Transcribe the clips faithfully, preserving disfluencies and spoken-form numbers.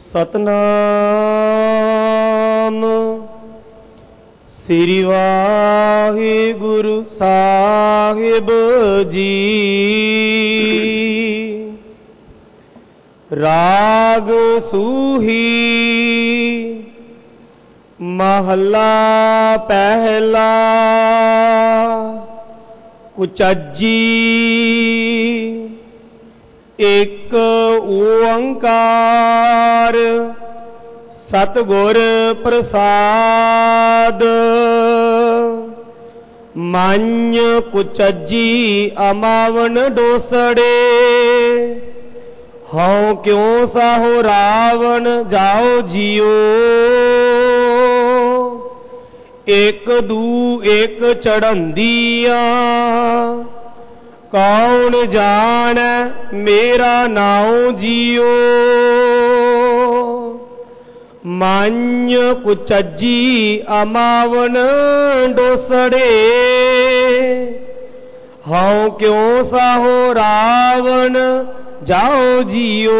ਸਤਨਾਮ ਸ੍ਰੀ ਵਾਹਿਗੁਰੂ ਸਾਹਿਬ ਜੀ। ਰਾਗ ਸੂਹੀ ਮਹਲਾ ਪਹਿਲਾ। ਕੁਚਜੀ ਇੱਕ ਓੰਕਾਰ ਸਤਿਗੁਰ ਪ੍ਰਸਾਦ। ਮੰਨ ਕੁਚਜੀ ਅਮਾਵਨ ਡੋਸੜੇ, ਹਉ ਕਿਉ ਸਾਹੋ ਰਾਵਣ ਜਾਓ ਜੀਓ। ਇੱਕ ਦੂ ਇੱਕ ਚੜ੍ਹੰਦੀਆਂ, ਕੌਣ ਜਾਣੈ ਮੇਰਾ ਨਾਉ ਜੀਓ। ਮੰਨ ਕੁਚਜੀ ਅਮਾਵਨ ਡੋਸੜੇ, ਹਉ ਕਿਉ ਸਾਹੋ ਰਾਵਣ ਜਾਓ ਜੀਓ।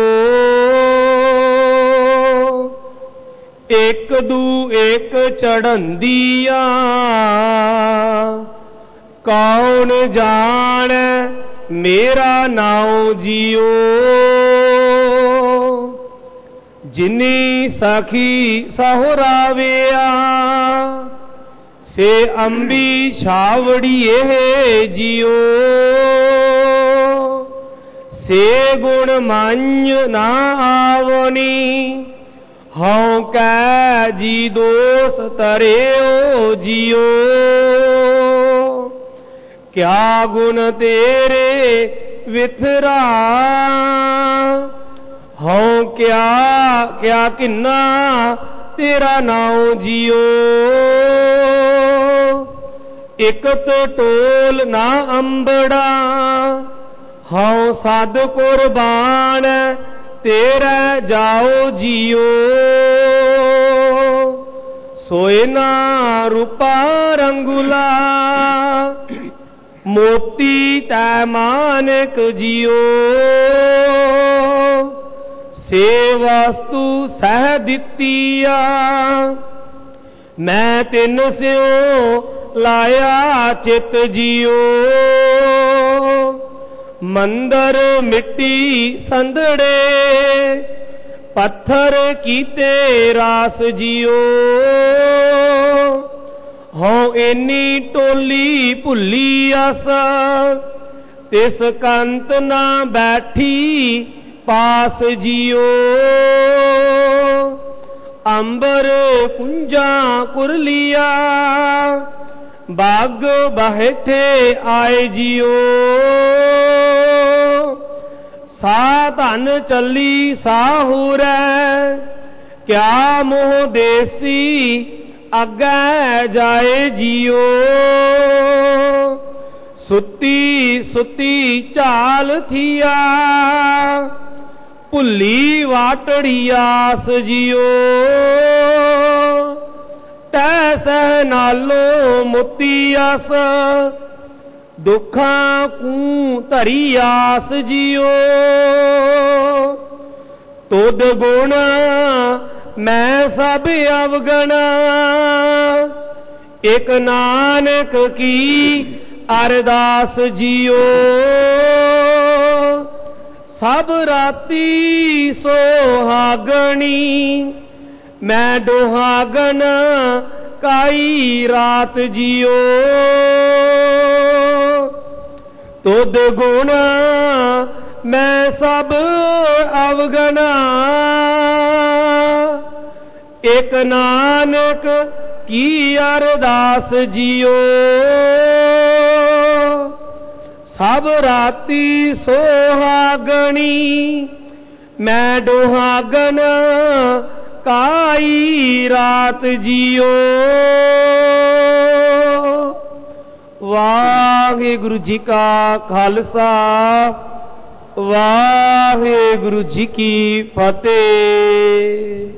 ਇੱਕ ਦੂ ਇੱਕ ਚੜ੍ਹੰਦੀਆਂ, ਕੌਣ ਜਾਣੈ ਮੇਰਾ ਨਾਉ ਜੀਓ। ਜਿਨੀ ਸਖੀ ਸਹੁਰਾਵਿਆ, ਸੇ ਅੰਬੀ ਛਾਵੜੀਏ ਜੀਓ। ਸੇ ਗੁਣ ਮੰਨ ਨਾ ਆਵਨੀ, ਹਉ ਕੈ ਜੀ ਦੋਸ ਤਰਿਓ ਜੀਓ। ਕਿਆ ਗੁਣ ਤੇਰੇ ਵਿਥਰਾ, ਹਉ ਕਿਆ ਕਿਆ ਕਿੰਨਾ ਤੇਰਾ ਨਾਉ ਜੀਓ। ਇਕਤ ਟੋਲ ਨਾ ਅੰਬੜਾ, ਹਉ ਸਦ ਕੁਰਬਾਨ ਤੇਰੇ ਜਾਓ ਜੀਓ। ਸੋਇ ਨਾ ਰੂਪਾ ਰੰਗੁਲਾ, ਮੋਤੀ ਤੈ ਮਾਨਕ ਜੀਓ। ਸੇ ਵਸਤੂ ਸਹਿ ਦਿੱਤੀਆ, ਮੈਂ ਤਿਨ ਸਿਉ ਲਾਇਆ ਚਿਤ ਜੀਓ। ਮੰਦਰ ਮਿੱਟੀ ਸੰਧੜੇ, ਪੱਥਰ ਕੀਤੇ ਰਾਸ ਜੀਓ। ਹਉ ਏਨੀ ਟੋਲੀ ਭੁੱਲੀ ਅਸ, ਤਿਸ ਕੰਤ ਨਾ ਬੈਠੀ ਪਾਸ ਜੀਓ। ਅੰਬਰ ਕੁੰਜਾਂ ਕੁਰਲੀਆ, ਬਾਗ ਬਹਿਠੇ ਆਏ ਜੀਓ। ਸਾ ਧਨ ਚੱਲੀ ਸਾਹੁਰੈ, ਕਿਆ ਮੋਹ ਦੇਸੀ ਅੱਗੇ ਜਾਏ ਜੀਓ। ਸੁੱਤੀ ਸੁੱਤੀ ਝਾਲ ਥੀਆ, ਭੁੱਲੀ ਵਾਟੜੀ ਆਸ ਜੀਓ। ਤੈ ਸਹਿ ਨਾਲੋ ਮੁਤੀ ਅਸ, ਦੁੱਖਾਂ ਕੂ ਧਰੀ ਆਸ ਜੀਓ। ਤੁਧ ਗੁਣ ਮੈਂ ਸਭ ਅਵਗਣਾ, ਇਕ ਨਾਨਕ ਕੀ ਅਰਦਾਸ ਜੀਓ। ਸਭ ਰਾਤੀ ਸੁਹਾਗਣੀ, ਮੈਂ ਦੁਹਾਗਨ ਕਾਈ ਰਾਤ ਜੀਓ। ਤੁਧ ਗੁਣ ਮੈਂ ਸਭ ਅਵਗਣਾ, ਇਕ ਨਾਨਕ ਕੀ ਅਰਦਾਸ ਜੀਓ। ਸਭ ਰਾਤੀ ਸੁਹਾਗਣੀ, ਮੈਂ ਦੁਹਾਗਨ ਕਾਈ ਰਾਤ ਜੀਓ। ਵਾਹਿਗੁਰੂ ਜੀ ਕਾ ਖਾਲਸਾ, ਵਾਹਿਗੁਰੂ ਜੀ ਕੀ ਫਤਿਹ।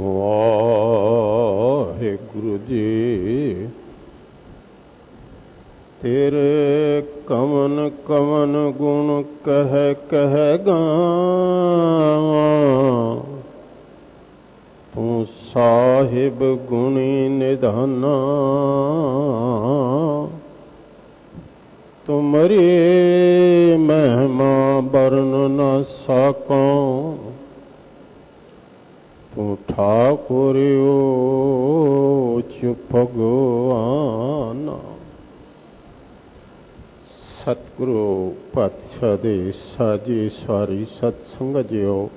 ਵਾਹਿਗੁਰੂ ਜੀ ਤੇਰੇ ਕਵਨ ਕਵਨ ਗੁਣ ਕਹਿ ਕਹਿ ਗਾਵਾਂ, ਸਾਹਿਬ ਗੁਣੀ ਨਿਧਾਨਾ, ਤੁਮਰੀ ਮਹਿਮਾ ਬਰਨ ਨ ਸਾਕਉ, ਤੂੰ ਠਾਕੁਰ ਓਚ ਭਗਵਾਨ। ਸਤਿਗੁਰੂ ਪਾਤਸ਼ਾਹ ਦੇ ਸਾਜੀ ਸਾਰੀ ਸਤ ਸੰਗਤ ਜੀਓ,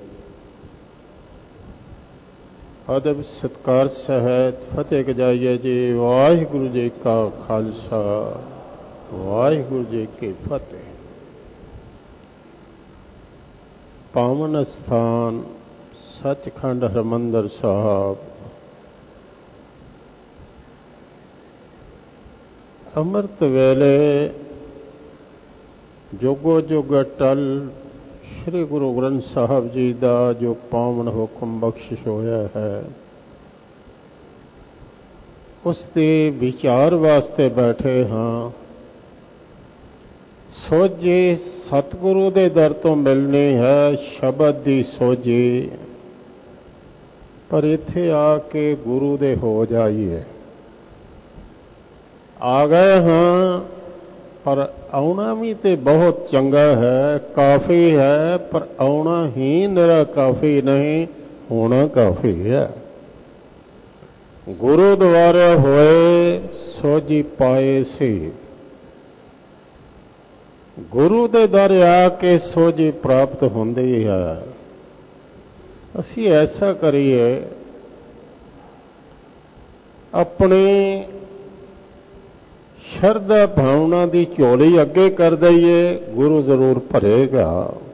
ਅਦਬ ਸਤਿਕਾਰ ਸਹਿਤ ਫਤਿਹ ਗਜਾਈਏ ਜੀ। ਵਾਹਿਗੁਰੂ ਜੀ ਕਾ ਖਾਲਸਾ, ਵਾਹਿਗੁਰੂ ਜੀ ਕੀ ਫਤਿਹ। ਪਾਵਨ ਸਥਾਨ ਸੱਚਖੰਡ ਹਰਿਮੰਦਰ ਸਾਹਿਬ, ਅੰਮ੍ਰਿਤ ਵੇਲੇ ਜੋਗੋ ਜੋਗ ਅਟਲ ਸ੍ਰੀ ਗੁਰੂ ਗ੍ਰੰਥ ਸਾਹਿਬ ਜੀ ਦਾ ਜੋ ਪਾਵਨ ਹੁਕਮ ਬਖਸ਼ਿਸ਼ ਹੋਇਆ ਹੈ, ਉਸ ਦੇ ਵਿਚਾਰ ਵਾਸਤੇ ਬੈਠੇ ਹਾਂ। ਸੋਝੀ ਸਤਿਗੁਰੂ ਦੇ ਦਰ ਤੋਂ ਮਿਲਣੀ ਹੈ, ਸ਼ਬਦ ਦੀ ਸੋਝੀ, ਪਰ ਇੱਥੇ ਆ ਕੇ ਗੁਰੂ ਦੇ ਹੋ ਜਾਈਏ। ਆ ਗਏ ਹਾਂ, ਪਰ ਆਉਣਾ ਵੀ ਤੇ ਬਹੁਤ ਚੰਗਾ ਹੈ, ਕਾਫੀ ਹੈ, ਪਰ ਆਉਣਾ ਹੀ ਨਿਰਾ ਕਾਫੀ ਨਹੀਂ, ਹੋਣਾ ਕਾਫੀ ਹੈ। ਗੁਰੂ ਦੁਆਰੇ ਹੋਏ ਸੋਝੀ ਪਾਏ ਸੀ, ਗੁਰੂ ਦੇ ਦਰ ਆ ਕੇ ਸੋਝੀ ਪ੍ਰਾਪਤ ਹੁੰਦੀ ਹੈ। ਅਸੀਂ ਐਸਾ ਕਰੀਏ, ਆਪਣੀ ਸ਼ਰਧਾ ਭਾਵਨਾ ਦੀ ਝੋਲੀ ਅੱਗੇ ਕਰ ਦਈਏ, ਗੁਰੂ ਜ਼ਰੂਰ ਭਰੇਗਾ।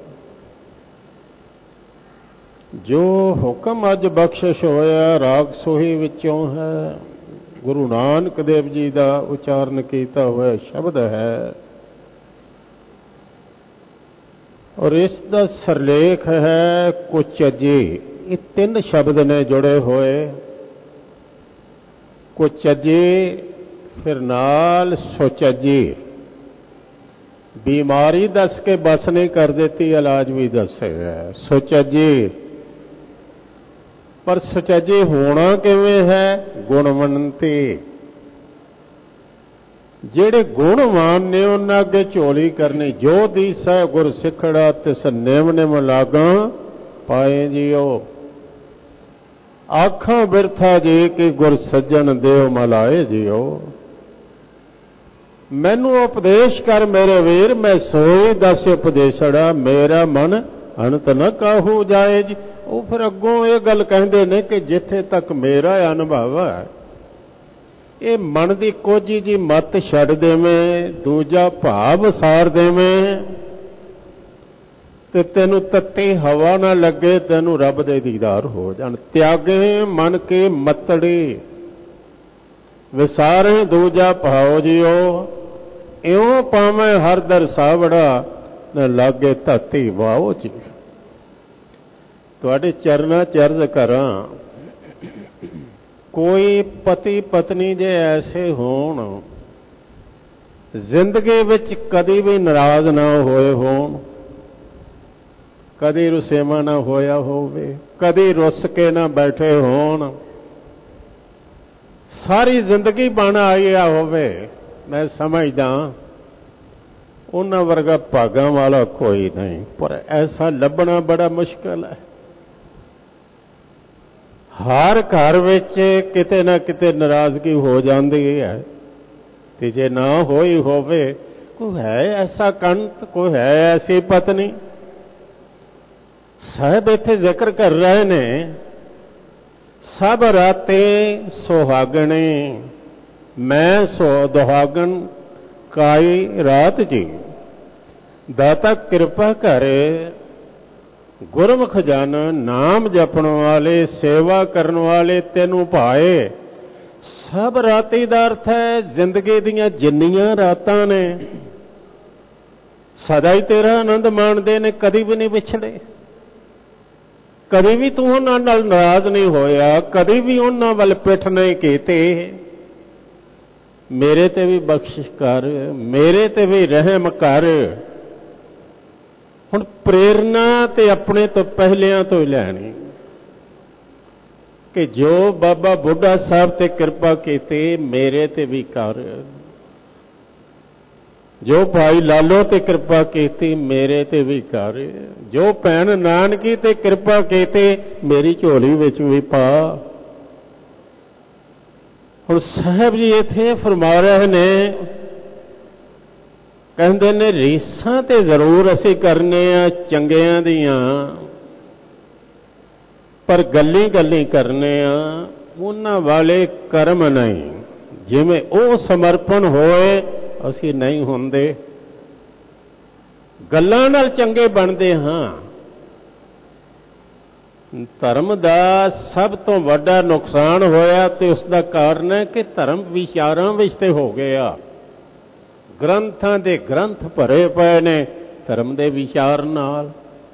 ਜੋ ਹੁਕਮ ਅੱਜ ਬਖਸ਼ਿਸ਼ ਹੋਇਆ ਰਾਗ ਸੋਹੀ ਵਿੱਚੋਂ ਹੈ, ਗੁਰੂ ਨਾਨਕ ਦੇਵ ਜੀ ਦਾ ਉਚਾਰਨ ਕੀਤਾ ਹੋਇਆ ਸ਼ਬਦ ਹੈ, ਔਰ ਇਸ ਦਾ ਸਰਲੇਖ ਹੈ ਕੁਚਜੀ। ਇਹ ਤਿੰਨ ਸ਼ਬਦ ਨੇ ਜੁੜੇ ਹੋਏ, ਕੁਚਜੀ, ਫਿਰ ਨਾਲ ਸੁਚਜੀ। ਬਿਮਾਰੀ ਦੱਸ ਕੇ ਬਸ ਨਹੀਂ ਕਰ ਦਿੱਤੀ, ਇਲਾਜ ਵੀ ਦੱਸਿਆ ਸੁਚਜੀ। ਪਰ ਸੁਚਜੀ ਹੋਣਾ ਕਿਵੇਂ ਹੈ? ਗੁਣਵੰਤੀ। ਜਿਹੜੇ ਗੁਣਵਾਨ ਨੇ ਉਹਨਾਂ ਅੱਗੇ ਝੋਲੀ ਕਰਨੀ। ਜੋ ਦੀਸੈ ਗੁਰ ਸਿੱਖੜਾ ਤਿਸ ਨਿਮ ਨਿਮ ਲਾਗਾਂ ਪਾਏ ਜੀਓ। ਆਖਾਂ ਬਿਰਥਾ ਜੀ ਕਿ ਗੁਰ ਸੱਜਣ ਦੇਵ ਮਲਾਏ ਜੀਓ। ਮੈਨੂੰ ਉਪਦੇਸ਼ ਕਰ ਮੇਰੇ ਵੀਰ, ਮੈਂ ਸੋਈ ਦਸ ਉਪਦੇਸ਼ੜਾ, ਮੇਰਾ ਮਨ ਅਨੰਤ ਨ ਕਾਹੂ ਜਾਏ ਜੀ। ਉਹ ਫਿਰ ਅੱਗੋਂ ਇਹ ਗੱਲ ਕਹਿੰਦੇ ਨੇ ਕਿ ਜਿੱਥੇ ਤੱਕ ਮੇਰਾ ਅਨੁਭਵ ਹੈ, ਇਹ ਮਨ ਦੀ ਕੋਝੀ ਜੀ ਮੱਤ ਛੱਡ ਦੇਵੇਂ, ਦੂਜਾ ਭਾਵ ਸਾਰ ਦੇਵੇਂ, ਤੇ ਤੈਨੂੰ ਤੱਤੀ ਹਵਾ ਨਾ ਲੱਗੇ, ਤੈਨੂੰ ਰੱਬ ਦੇ ਦੀਦਾਰ ਹੋ ਜਾਣ। ਤਿਆਗੇ ਮਨ ਕੇ ਮਤੜੀ, ਵਿਸਾਰੇ ਦੂਜਾ ਭਾਉ ਜਿਓ। ਇਉਂ ਪਾਵੇਂ ਹਰ ਦਰ ਸਾਵੜਾ, ਨਾ ਲਾਗੇ ਧਰਤੀ ਵਾਓ ਜੀ। ਤੁਹਾਡੇ ਚਰਨਾਂ ਚ ਅਰਜ਼ ਕਰਾਂ, ਕੋਈ ਪਤੀ ਪਤਨੀ ਜੇ ਐਸੇ ਹੋਣ, ਜ਼ਿੰਦਗੀ ਵਿੱਚ ਕਦੀ ਵੀ ਨਾਰਾਜ਼ ਨਾ ਹੋਏ ਹੋਣ, ਕਦੀ ਰੁਸੇਵਾ ਨਾ ਹੋਇਆ ਹੋਵੇ, ਕਦੀ ਰੁੱਸ ਕੇ ਨਾ ਬੈਠੇ ਹੋਣ, ਸਾਰੀ ਜ਼ਿੰਦਗੀ ਬਣ ਆਇਆ ਹੋਵੇ, ਮੈਂ ਸਮਝਦਾ ਉਹਨਾਂ ਵਰਗਾ ਭਾਗਾਂ ਵਾਲਾ ਕੋਈ ਨਹੀਂ। ਪਰ ਐਸਾ ਲੱਭਣਾ ਬੜਾ ਮੁਸ਼ਕਲ ਹੈ। ਹਰ ਘਰ ਵਿੱਚ ਕਿਤੇ ਨਾ ਕਿਤੇ ਨਾਰਾਜ਼ਗੀ ਹੋ ਜਾਂਦੀ ਹੈ, ਤੇ ਜੇ ਨਾ ਹੋਈ ਹੋਵੇ, ਕੋਈ ਹੈ ਐਸਾ ਕੰਤ, ਕੋਈ ਹੈ ਐਸੀ ਪਤਨੀ। ਸਾਹਿਬ ਇੱਥੇ ਜ਼ਿਕਰ ਕਰ ਰਹੇ ਨੇ, ਸਭ ਰਾਤੇ ਸੁਹਾਗਣੇ, ਮੈਂ ਸੋ ਦੁਹਾਗਣ ਕਾਈ ਰਾਤ ਜੀ। ਦਾਤਾ ਕਿਰਪਾ ਕਰੇ, ਗੁਰਮੁਖ ਜਨ ਨਾਮ ਜਪਣ ਵਾਲੇ, ਸੇਵਾ ਕਰਨ ਵਾਲੇ ਤੈਨੂੰ ਭਾਏ। ਸਭ ਰਾਤੀ ਦਾ ਅਰਥ ਹੈ ਜ਼ਿੰਦਗੀ ਦੀਆਂ ਜਿੰਨੀਆਂ ਰਾਤਾਂ ਨੇ, ਸਦਾ ਹੀ ਤੇਰਾ ਆਨੰਦ ਮਾਣਦੇ ਨੇ, ਕਦੀ ਵੀ ਨਹੀਂ ਵਿਛੜੇ, ਕਦੀ ਵੀ ਤੂੰ ਉਹਨਾਂ ਨਾਲ ਨਾਰਾਜ਼ ਨਹੀਂ ਹੋਇਆ, ਕਦੀ ਵੀ ਉਹਨਾਂ ਵੱਲ ਪਿੱਠ ਨਹੀਂ ਕੀਤੀ। ਮੇਰੇ ਤੇ ਵੀ ਬਖਸ਼ਿਸ਼ ਕਰ, ਮੇਰੇ ਤੇ ਵੀ ਰਹਿਮ ਕਰ। ਹੁਣ ਪ੍ਰੇਰਨਾ ਤੇ ਆਪਣੇ ਤੋਂ ਪਹਿਲਿਆਂ ਤੋਂ ਹੀ ਲੈਣੀ, कि जो बाबा बुढ़ा साहब ते कृपा कीती मेरे ते भी कर, जो भाई लालो ते कृपा कीती मेरे ते भी कर, जो भैन नानकी ते कृपा कीती मेरी झोली विच भी पा। हुण साहब जी इत्थे फरमा रहे ने, कहंदे ने रीसां ते जरूर असीं करने आ चंगियां दियां, पर गल्ली गल्ली करने आ उन्हां वाले कर्म नहीं। जिवें वो समर्पण होए असीं नहीं हुंदे, गल्लां नाल चंगे बनदे हां। धर्म दा सब तो वड्डा नुकसान होया ते उसका कारण है कि धर्म विचारां विच ते हो गया। ग्रंथां दे ग्रंथ भरे पए ने धर्म दे विचार नाल।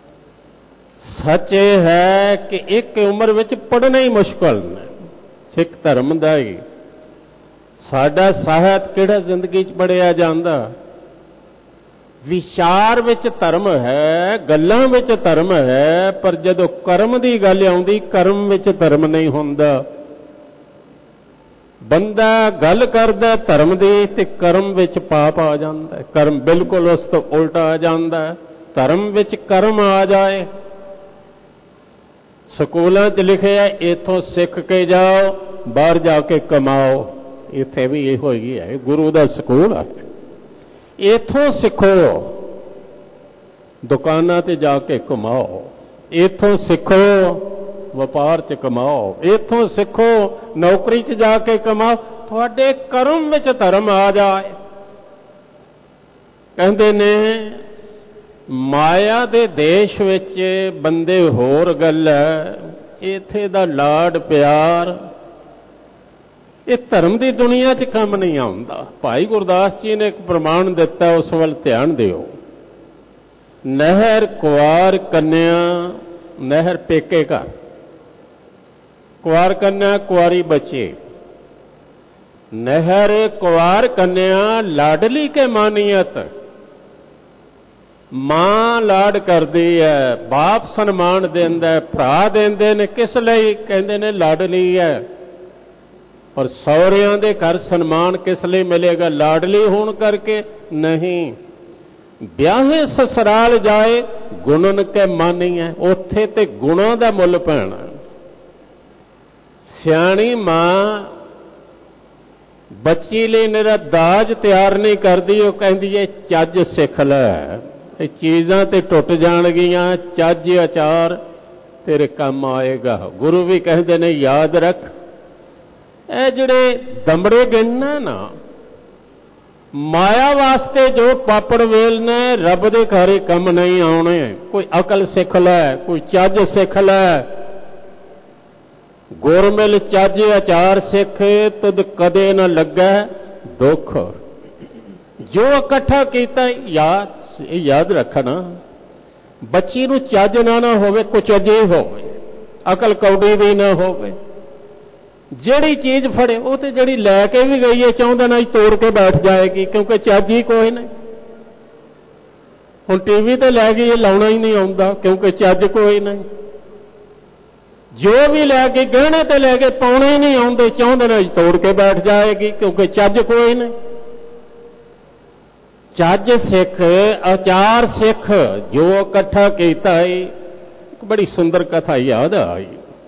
सच यह है कि एक उम्र विच पढ़ना ही मुश्किल है सिख धर्म दा ही। साडा साहित्य किहड़ा जिंदगी च पढ़िया जांदा। विचार विच धर्म है, गल्लां विच धर्म है, पर जदों कर्म दी गल आउंदी कर्म विच धर्म नहीं हुंदा। बंदा गल करदा धर्म दी ते कर्म विच पाप आ जांदा है, कर्म बिल्कुल उस तो उल्टा आ जांदा है। धर्म विच कर्म आ जाए। स्कूलों च लिखिया इथों सिख के जाओ बाहर जाके कमाओ, इत्थे भी इहो ही है, गुरु दा स्कूल है। इथों सिखो दुकानां ते जाके कमाओ, इथों सिखो व्यापार च कमाओ, इथों सिखो नौकरी च जाके कमाओ, तुहाडे कर्म विच धर्म आ जाए। कहंदे ने माया दे देश विच बंदे होर गल है, इत्थे दा लाड प्यार ये धर्म की दुनिया च काम नहीं आउंदा। भाई गुरदास जी ने एक प्रमाण दिता, उस वल ध्यान दिओ। नहर कुआर कन्या, नहर पेके घर, कुआर कन्या कुआरी बच्चे। नहर कुआर कन्या लाडली के मानियत, मां लाड करदी है, बाप सन्मान देंदा है, भरा देंदे ने किस लई, कहंदे ने लाडली है। पर सौरियां दे घर सन्मान किस लिए मिलेगा, लाडली होने करके नहीं। ब्याहे ससुराल जाए गुणन के मानी है, उत्थे ते गुणों का मुल पैना। सियाणी मां बच्ची लिए मेरा दाज तैयार नहीं करती, वो कहती है चज सिख लै, चीज़ां ते टुट जाणगियां, चज अचार तेरे काम आएगा। गुरु भी कहते ने याद रख, ए जिहड़े दमड़े गिणना ना माया वास्ते जो पापड़ वेल ने रब दे घरे कम नहीं आने। कोई अकल सिख लै, कोई चज सिख लै, गुरमिल चज अचार सिख, तुद कदे न लगे दुख। जो इकट्ठा कीता याद याद रखना, बच्ची नूं चज ना ना होवे, कुछ अजे होवे, अकल कौड़ी भी ना होवे। ਜਿਹੜੀ चीज़ फड़े वो तो जी लैके भी गई है चाहता ना तोड़ के बैठ जाएगी, क्योंकि चज ही कोई नहीं। हुण टीवी तो लै गई लाउना ही नहीं आउंदा, क्योंकि चज कोई नहीं। जो भी लैके गहने तो लैके पाउणे ही नहीं आउंदे, चाहते ना तोड़ के बैठ जाएगी, क्योंकि चज कोई नहीं। चज सिख आचार सिख जो इकट्ठा कीता है। एक बड़ी सुंदर कथा याद आई।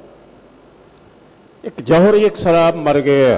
एक जौहरी एक शराब मर गया,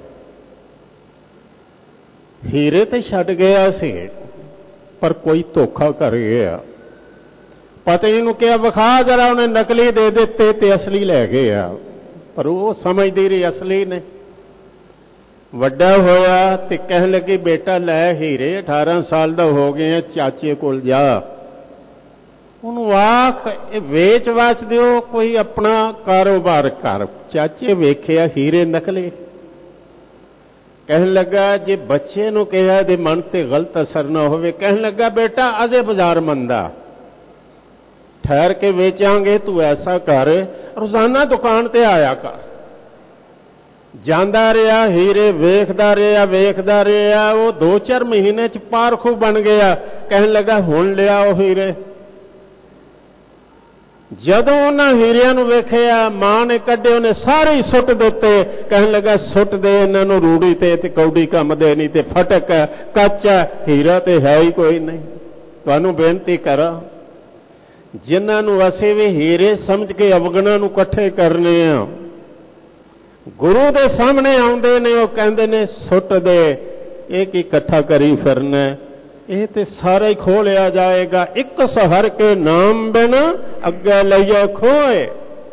हीरे ते छड्ड गया सी, पर कोई धोखा कर गया। पत्नी नूं कहा विखा जरा, उन्हें नकली दे दिते ते असली लै गया, पर वो समझदी रही असली ने। वड्डा होया ते कहन लगी बेटा लै हीरे अठारह साल दा हो गए, चाचे कोल जा, उन्होंने आख वेच वाच दिओ, कोई अपना कारोबार कर। चाचे वेखिया हीरे नकली, कहन लगा जे बच्चे नूं कहा दे मन ते गलत असर ना होवे, कहन लगा बेटा अजे बाजार मंदा, ठहर के वेचांगे, तू ऐसा कर रोजाना दुकान ते आया कर। जांदा रहा, हीरे वेखदा रहा वेखदा रहा, वो दो चार महीने च पारखू बन गया। कहन लगा हुण लिया हीरे। ਜਦੋਂ ਉਹਨਾਂ ਹੀਰਿਆਂ ਨੂੰ ਵੇਖਿਆ, ਮਾਂ ਨੇ ਕੱਢੇ, ਉਹਨੇ ਸਾਰੇ ਹੀ ਸੁੱਟ ਦਿੱਤੇ। ਕਹਿਣ ਲੱਗਾ ਸੁੱਟ ਦੇ ਇਹਨਾਂ ਨੂੰ ਰੂੜੀ ਤੇ ਤੇ ਕੌਡੀ ਕੰਮ ਦੇ ਨਹੀਂ ਤੇ ਫਟਕ ਹੈ, ਕੱਚ ਹੈ, ਹੀਰਾ ਤੇ ਹੈ ਹੀ ਕੋਈ ਨਹੀਂ। ਤੁਹਾਨੂੰ ਬੇਨਤੀ ਕਰਾਂ, ਜਿਨ੍ਹਾਂ ਨੂੰ ਅਸੀਂ ਵੀ ਹੀਰੇ ਸਮਝ ਕੇ ਅਵਗੁਣਾਂ ਨੂੰ ਇਕੱਠੇ ਕਰਨੇ ਆ, ਗੁਰੂ ਦੇ ਸਾਹਮਣੇ ਆਉਂਦੇ ਨੇ, ਉਹ ਕਹਿੰਦੇ ਨੇ ਸੁੱਟ ਦੇ, ਇਹ ਕੀ ਇਕੱਠਾ ਕਰੀ ਫਿਰਨਾ, ਇਹ ਤੇ ਸਾਰਾ ਹੀ ਖੋਹ ਲਿਆ ਜਾਏਗਾ। ਇੱਕ ਸਹਰ ਕੇ ਨਾਮ ਬਿਨ ਅੱਗੇ ਲਈਏ ਖੋਏ।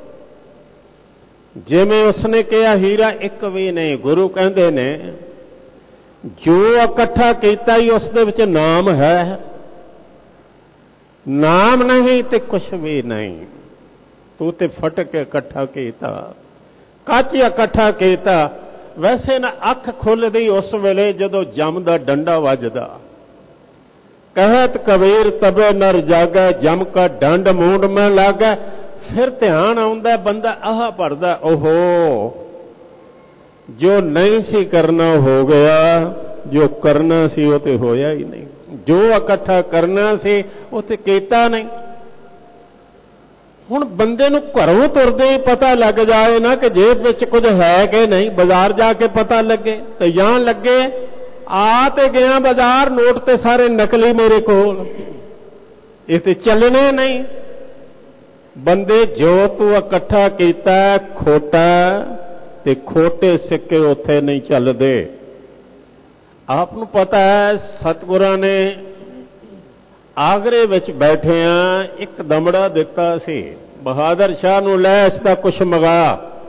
ਜਿਵੇਂ ਉਸਨੇ ਕਿਹਾ ਹੀਰਾ ਇੱਕ ਵੀ ਨਹੀਂ, ਗੁਰੂ ਕਹਿੰਦੇ ਨੇ ਜੋ ਇਕੱਠਾ ਕੀਤਾ ਹੀ ਉਸ ਦੇ ਵਿੱਚ ਨਾਮ ਹੈ, ਨਾਮ ਨਹੀਂ ਤੇ ਕੁਛ ਵੀ ਨਹੀਂ। ਤੂੰ ਤੇ ਫਟ ਕੇ ਇਕੱਠਾ ਕੀਤਾ, ਕੱਚ ਇਕੱਠਾ ਕੀਤਾ। ਵੈਸੇ ਨਾ ਅੱਖ ਖੁੱਲਦੀ ਉਸ ਵੇਲੇ ਜਦੋਂ ਜਮ ਦਾ ਡੰਡਾ ਵੱਜਦਾ। कहत कबीर तबे नर जागै, जम का डंड मूंड में लागै। फिर ध्यान आउंदा, बंदा आह भरदा, ओहो जो नहीं सी करना हो गया, जो करना सी वो ते होया ही नहीं, जो इकट्ठा करना सी वो ते कीता नहीं। हुण बंदे नूं घरों तुरदे ही पता लग जाए ना कि जेब विच कुछ है कि नहीं, बाजार जाके पता लगे ते जां लगे आ ते गया बाजार, नोट ते सारे नकली मेरे कोल, इह ते चलने नहीं। बंदे जो तू इकट्ठा कीता खोटा ते खोटे सिक्के उत्थे नहीं चलदे। आप नूं पता है सतगुरां ने आगरे विच बैठिया एक दमड़ा दिता सी, बहादुर शाह नूं लै इसदा कुछ मंगा।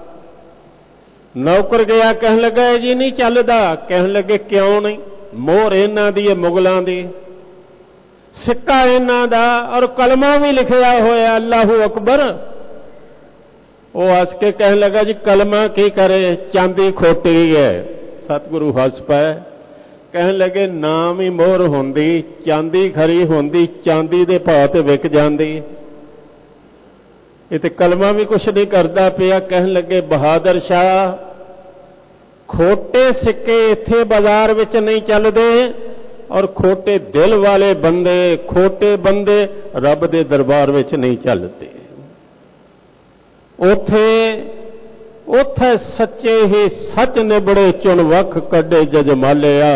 नौकर गया, कहन लगा जी नहीं चलदा। कहन लगे क्यों नहीं? मोहर इन्हां दी है मुगलों दी, सिक्का इन्हां दा और कलमा भी लिखिया होया अल्लाहू अकबर। वो हस के कहन लगा जी कलमा की करे, चांदी खोटी है। सतगुरु हस पाए, कहन लगे नाम ही मोहर होंदी, चांदी खरी होंदी, चांदी दे भाव ते विक जांदी, ये कलमा भी कुछ नहीं करता पिया। कहन लगे बहादुर शाह खोटे सिक्के इत्थे बाजार विच नहीं चलदे, और खोटे दिल वाले बंदे, खोटे बंदे रब दे दरबार विच नहीं चलते। उथे उथे सच्चे ही सच निबड़े चुन वख कड्डे जजमालिया।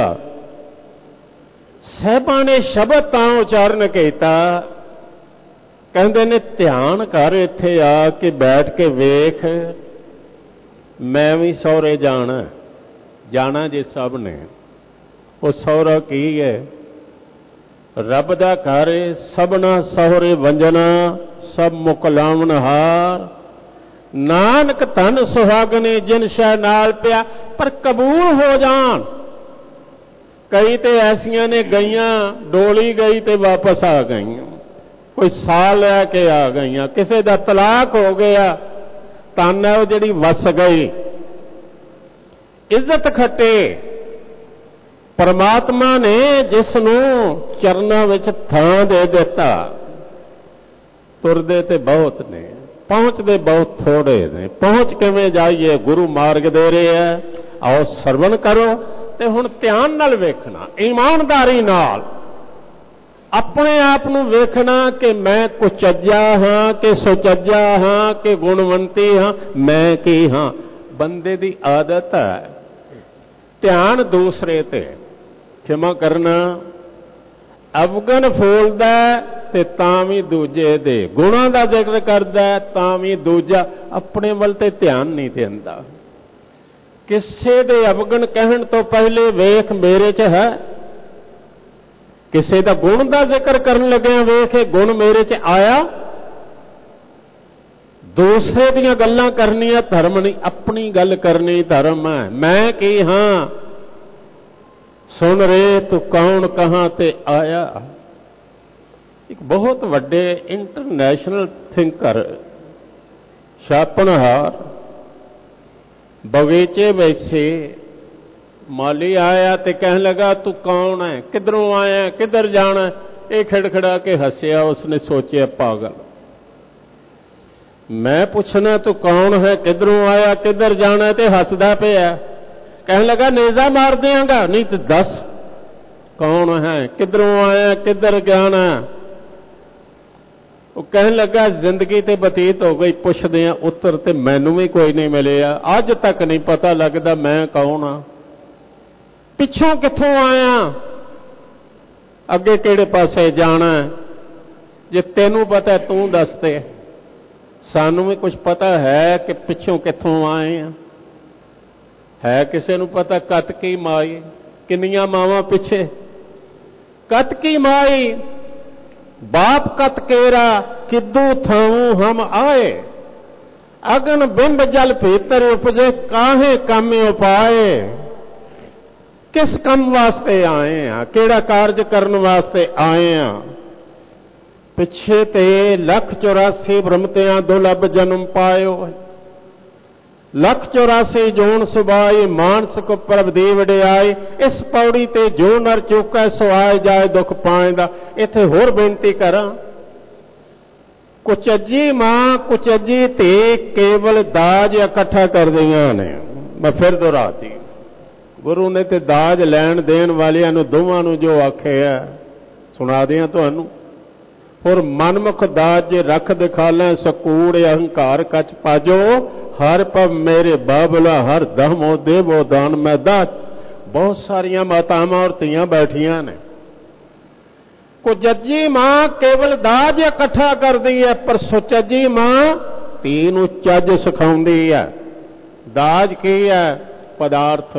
साहिबां ने शब्द तां उचारण कीता, कहते ने ध्यान कर इत्थे आ के बैठ के वेख, मैं भी सौरे जाना जाना जे सब ने। वो सौरा की है? रब दा घर, सबना सौरे वंजना, सब मुकलावन हार। नानक धन सुहागने जिन शह नाल पिया, पर कबूल हो जान। कई तो ऐसियां ने गईयां, डोली गई तो वापस आ गई, कोई साल लैके आ गई, किसी का तलाक हो गया, तन है वो जिहड़ी वस गई। इज्जत खट्टे परमात्मा ने जिसनूं चरनां विच थां दे दिता। तुरदे ते बहुत ने, पहुंचते बहुत थोड़े ने। पहुंच किवें जाइए? गुरु मार्ग दे रहे है, आओ सरवण करो। ते हुण ध्यान नाल वेखना, ईमानदारी नाल अपने आप नूं वेखना कि मैं कुचज्जा हाँ कि सुचज्जा हाँ कि गुणवंती हाँ, मैं की हाँ। बंदे दी आदत है ध्यान दूसरे ते, क्षमा करना, अवगन फूलदा ते तां भी दूजे दे गुणां दा जिक्र करदा तां भी दूजा अपने वल ते ध्यान नहीं देंदा। किसे दे अवगन कहण तो पहले वेख मेरे च है। किसी का गुण का जिक्र करन लगे वेख गुण मेरे च आया। दूसरे दियां गल्लां करनियां धर्म नहीं, अपनी गल करनी धर्म है। मैं की हाँ, सुन रे तू कौन कहां ते आया। एक बहुत वड्डे इंटरनेशनल थिंकर शापनहार बगीचे वैसे माली आया ते कहने लगा तू कौन है, किधरों आया, किधर जाना। ये खिड़खड़ा के हसिया, उसने सोचे पागल। मैं पूछना तू कौन है, किधरों आया, किधर जाना, ते हसदा पिया। कहने लगा नेजा मार देंगा, नहीं तो दस कौन है, किधरों आया, किधर जाना। ਉਹ ਕਹਿਣ ਲੱਗਾ ਜ਼ਿੰਦਗੀ ਤੇ ਬਤੀਤ ਹੋ ਗਈ, ਪੁੱਛਦੇ ਆ ਉੱਤਰ ਤੇ ਮੈਨੂੰ ਵੀ ਕੋਈ ਨਹੀਂ ਮਿਲਿਆ। ਅੱਜ ਤੱਕ ਨਹੀਂ ਪਤਾ ਲੱਗਦਾ ਮੈਂ ਕੌਣ ਆ, ਪਿੱਛੋਂ ਕਿੱਥੋਂ ਆਇਆ, ਅੱਗੇ ਕਿਹੜੇ ਪਾਸੇ ਜਾਣਾ। ਜੇ ਤੈਨੂੰ ਪਤਾ ਤੂੰ ਦੱਸ ਦੇ, ਸਾਨੂੰ ਵੀ ਕੁਝ ਪਤਾ ਹੈ ਕਿ ਪਿੱਛੋਂ ਕਿੱਥੋਂ ਆਏ ਆ। ਹੈ ਕਿਸੇ ਨੂੰ ਪਤਾ? ਕਤ ਕੀ ਮਾਈ, ਕਿੰਨੀਆਂ ਮਾਵਾਂ ਪਿੱਛੇ। ਕਤ ਕੀ ਮਾਈ बाप कत केरा किदू थाऊ हम आए, अगन बिंब जल भीतर उपजे काहे कामे उपाए। किस कम वास्ते आए हैं, केड़ा कार्य करने वास्ते आए हैं। पिछे ते लख चौरासी भ्रमतियां दुर्लभ जन्म पायो, लख चौरासी जोन सुबाई मानस को प्रभ दी वडियाई। इस पौड़ी ते जो नर चुका सो आए जाए दुख पाएंदा। इत्थे होर बेनती करा, कुचजी मां कुचजी धी केवल दाज इकट्ठा कर दियां ने। मैं फिर दोहराती, गुरु ने ते दाज लैण देण वालियां नूं दोवां नूं जो आखे है सुना दियां तुहानूं। होर मनमुख दाज जे रख दिखा लें सकूड़ अहंकार कच पाजो, हर पव मेरे बाबला हर दमो देवो दान मैं दाज। बहुत सारिया मातावां और धीआं बैठियां ने। कुचजी मां केवल दाज इकट्ठा करदी है, पर सुचजी मां धी नूं चज सिखाउंदी है। दाज की है? पदार्थ।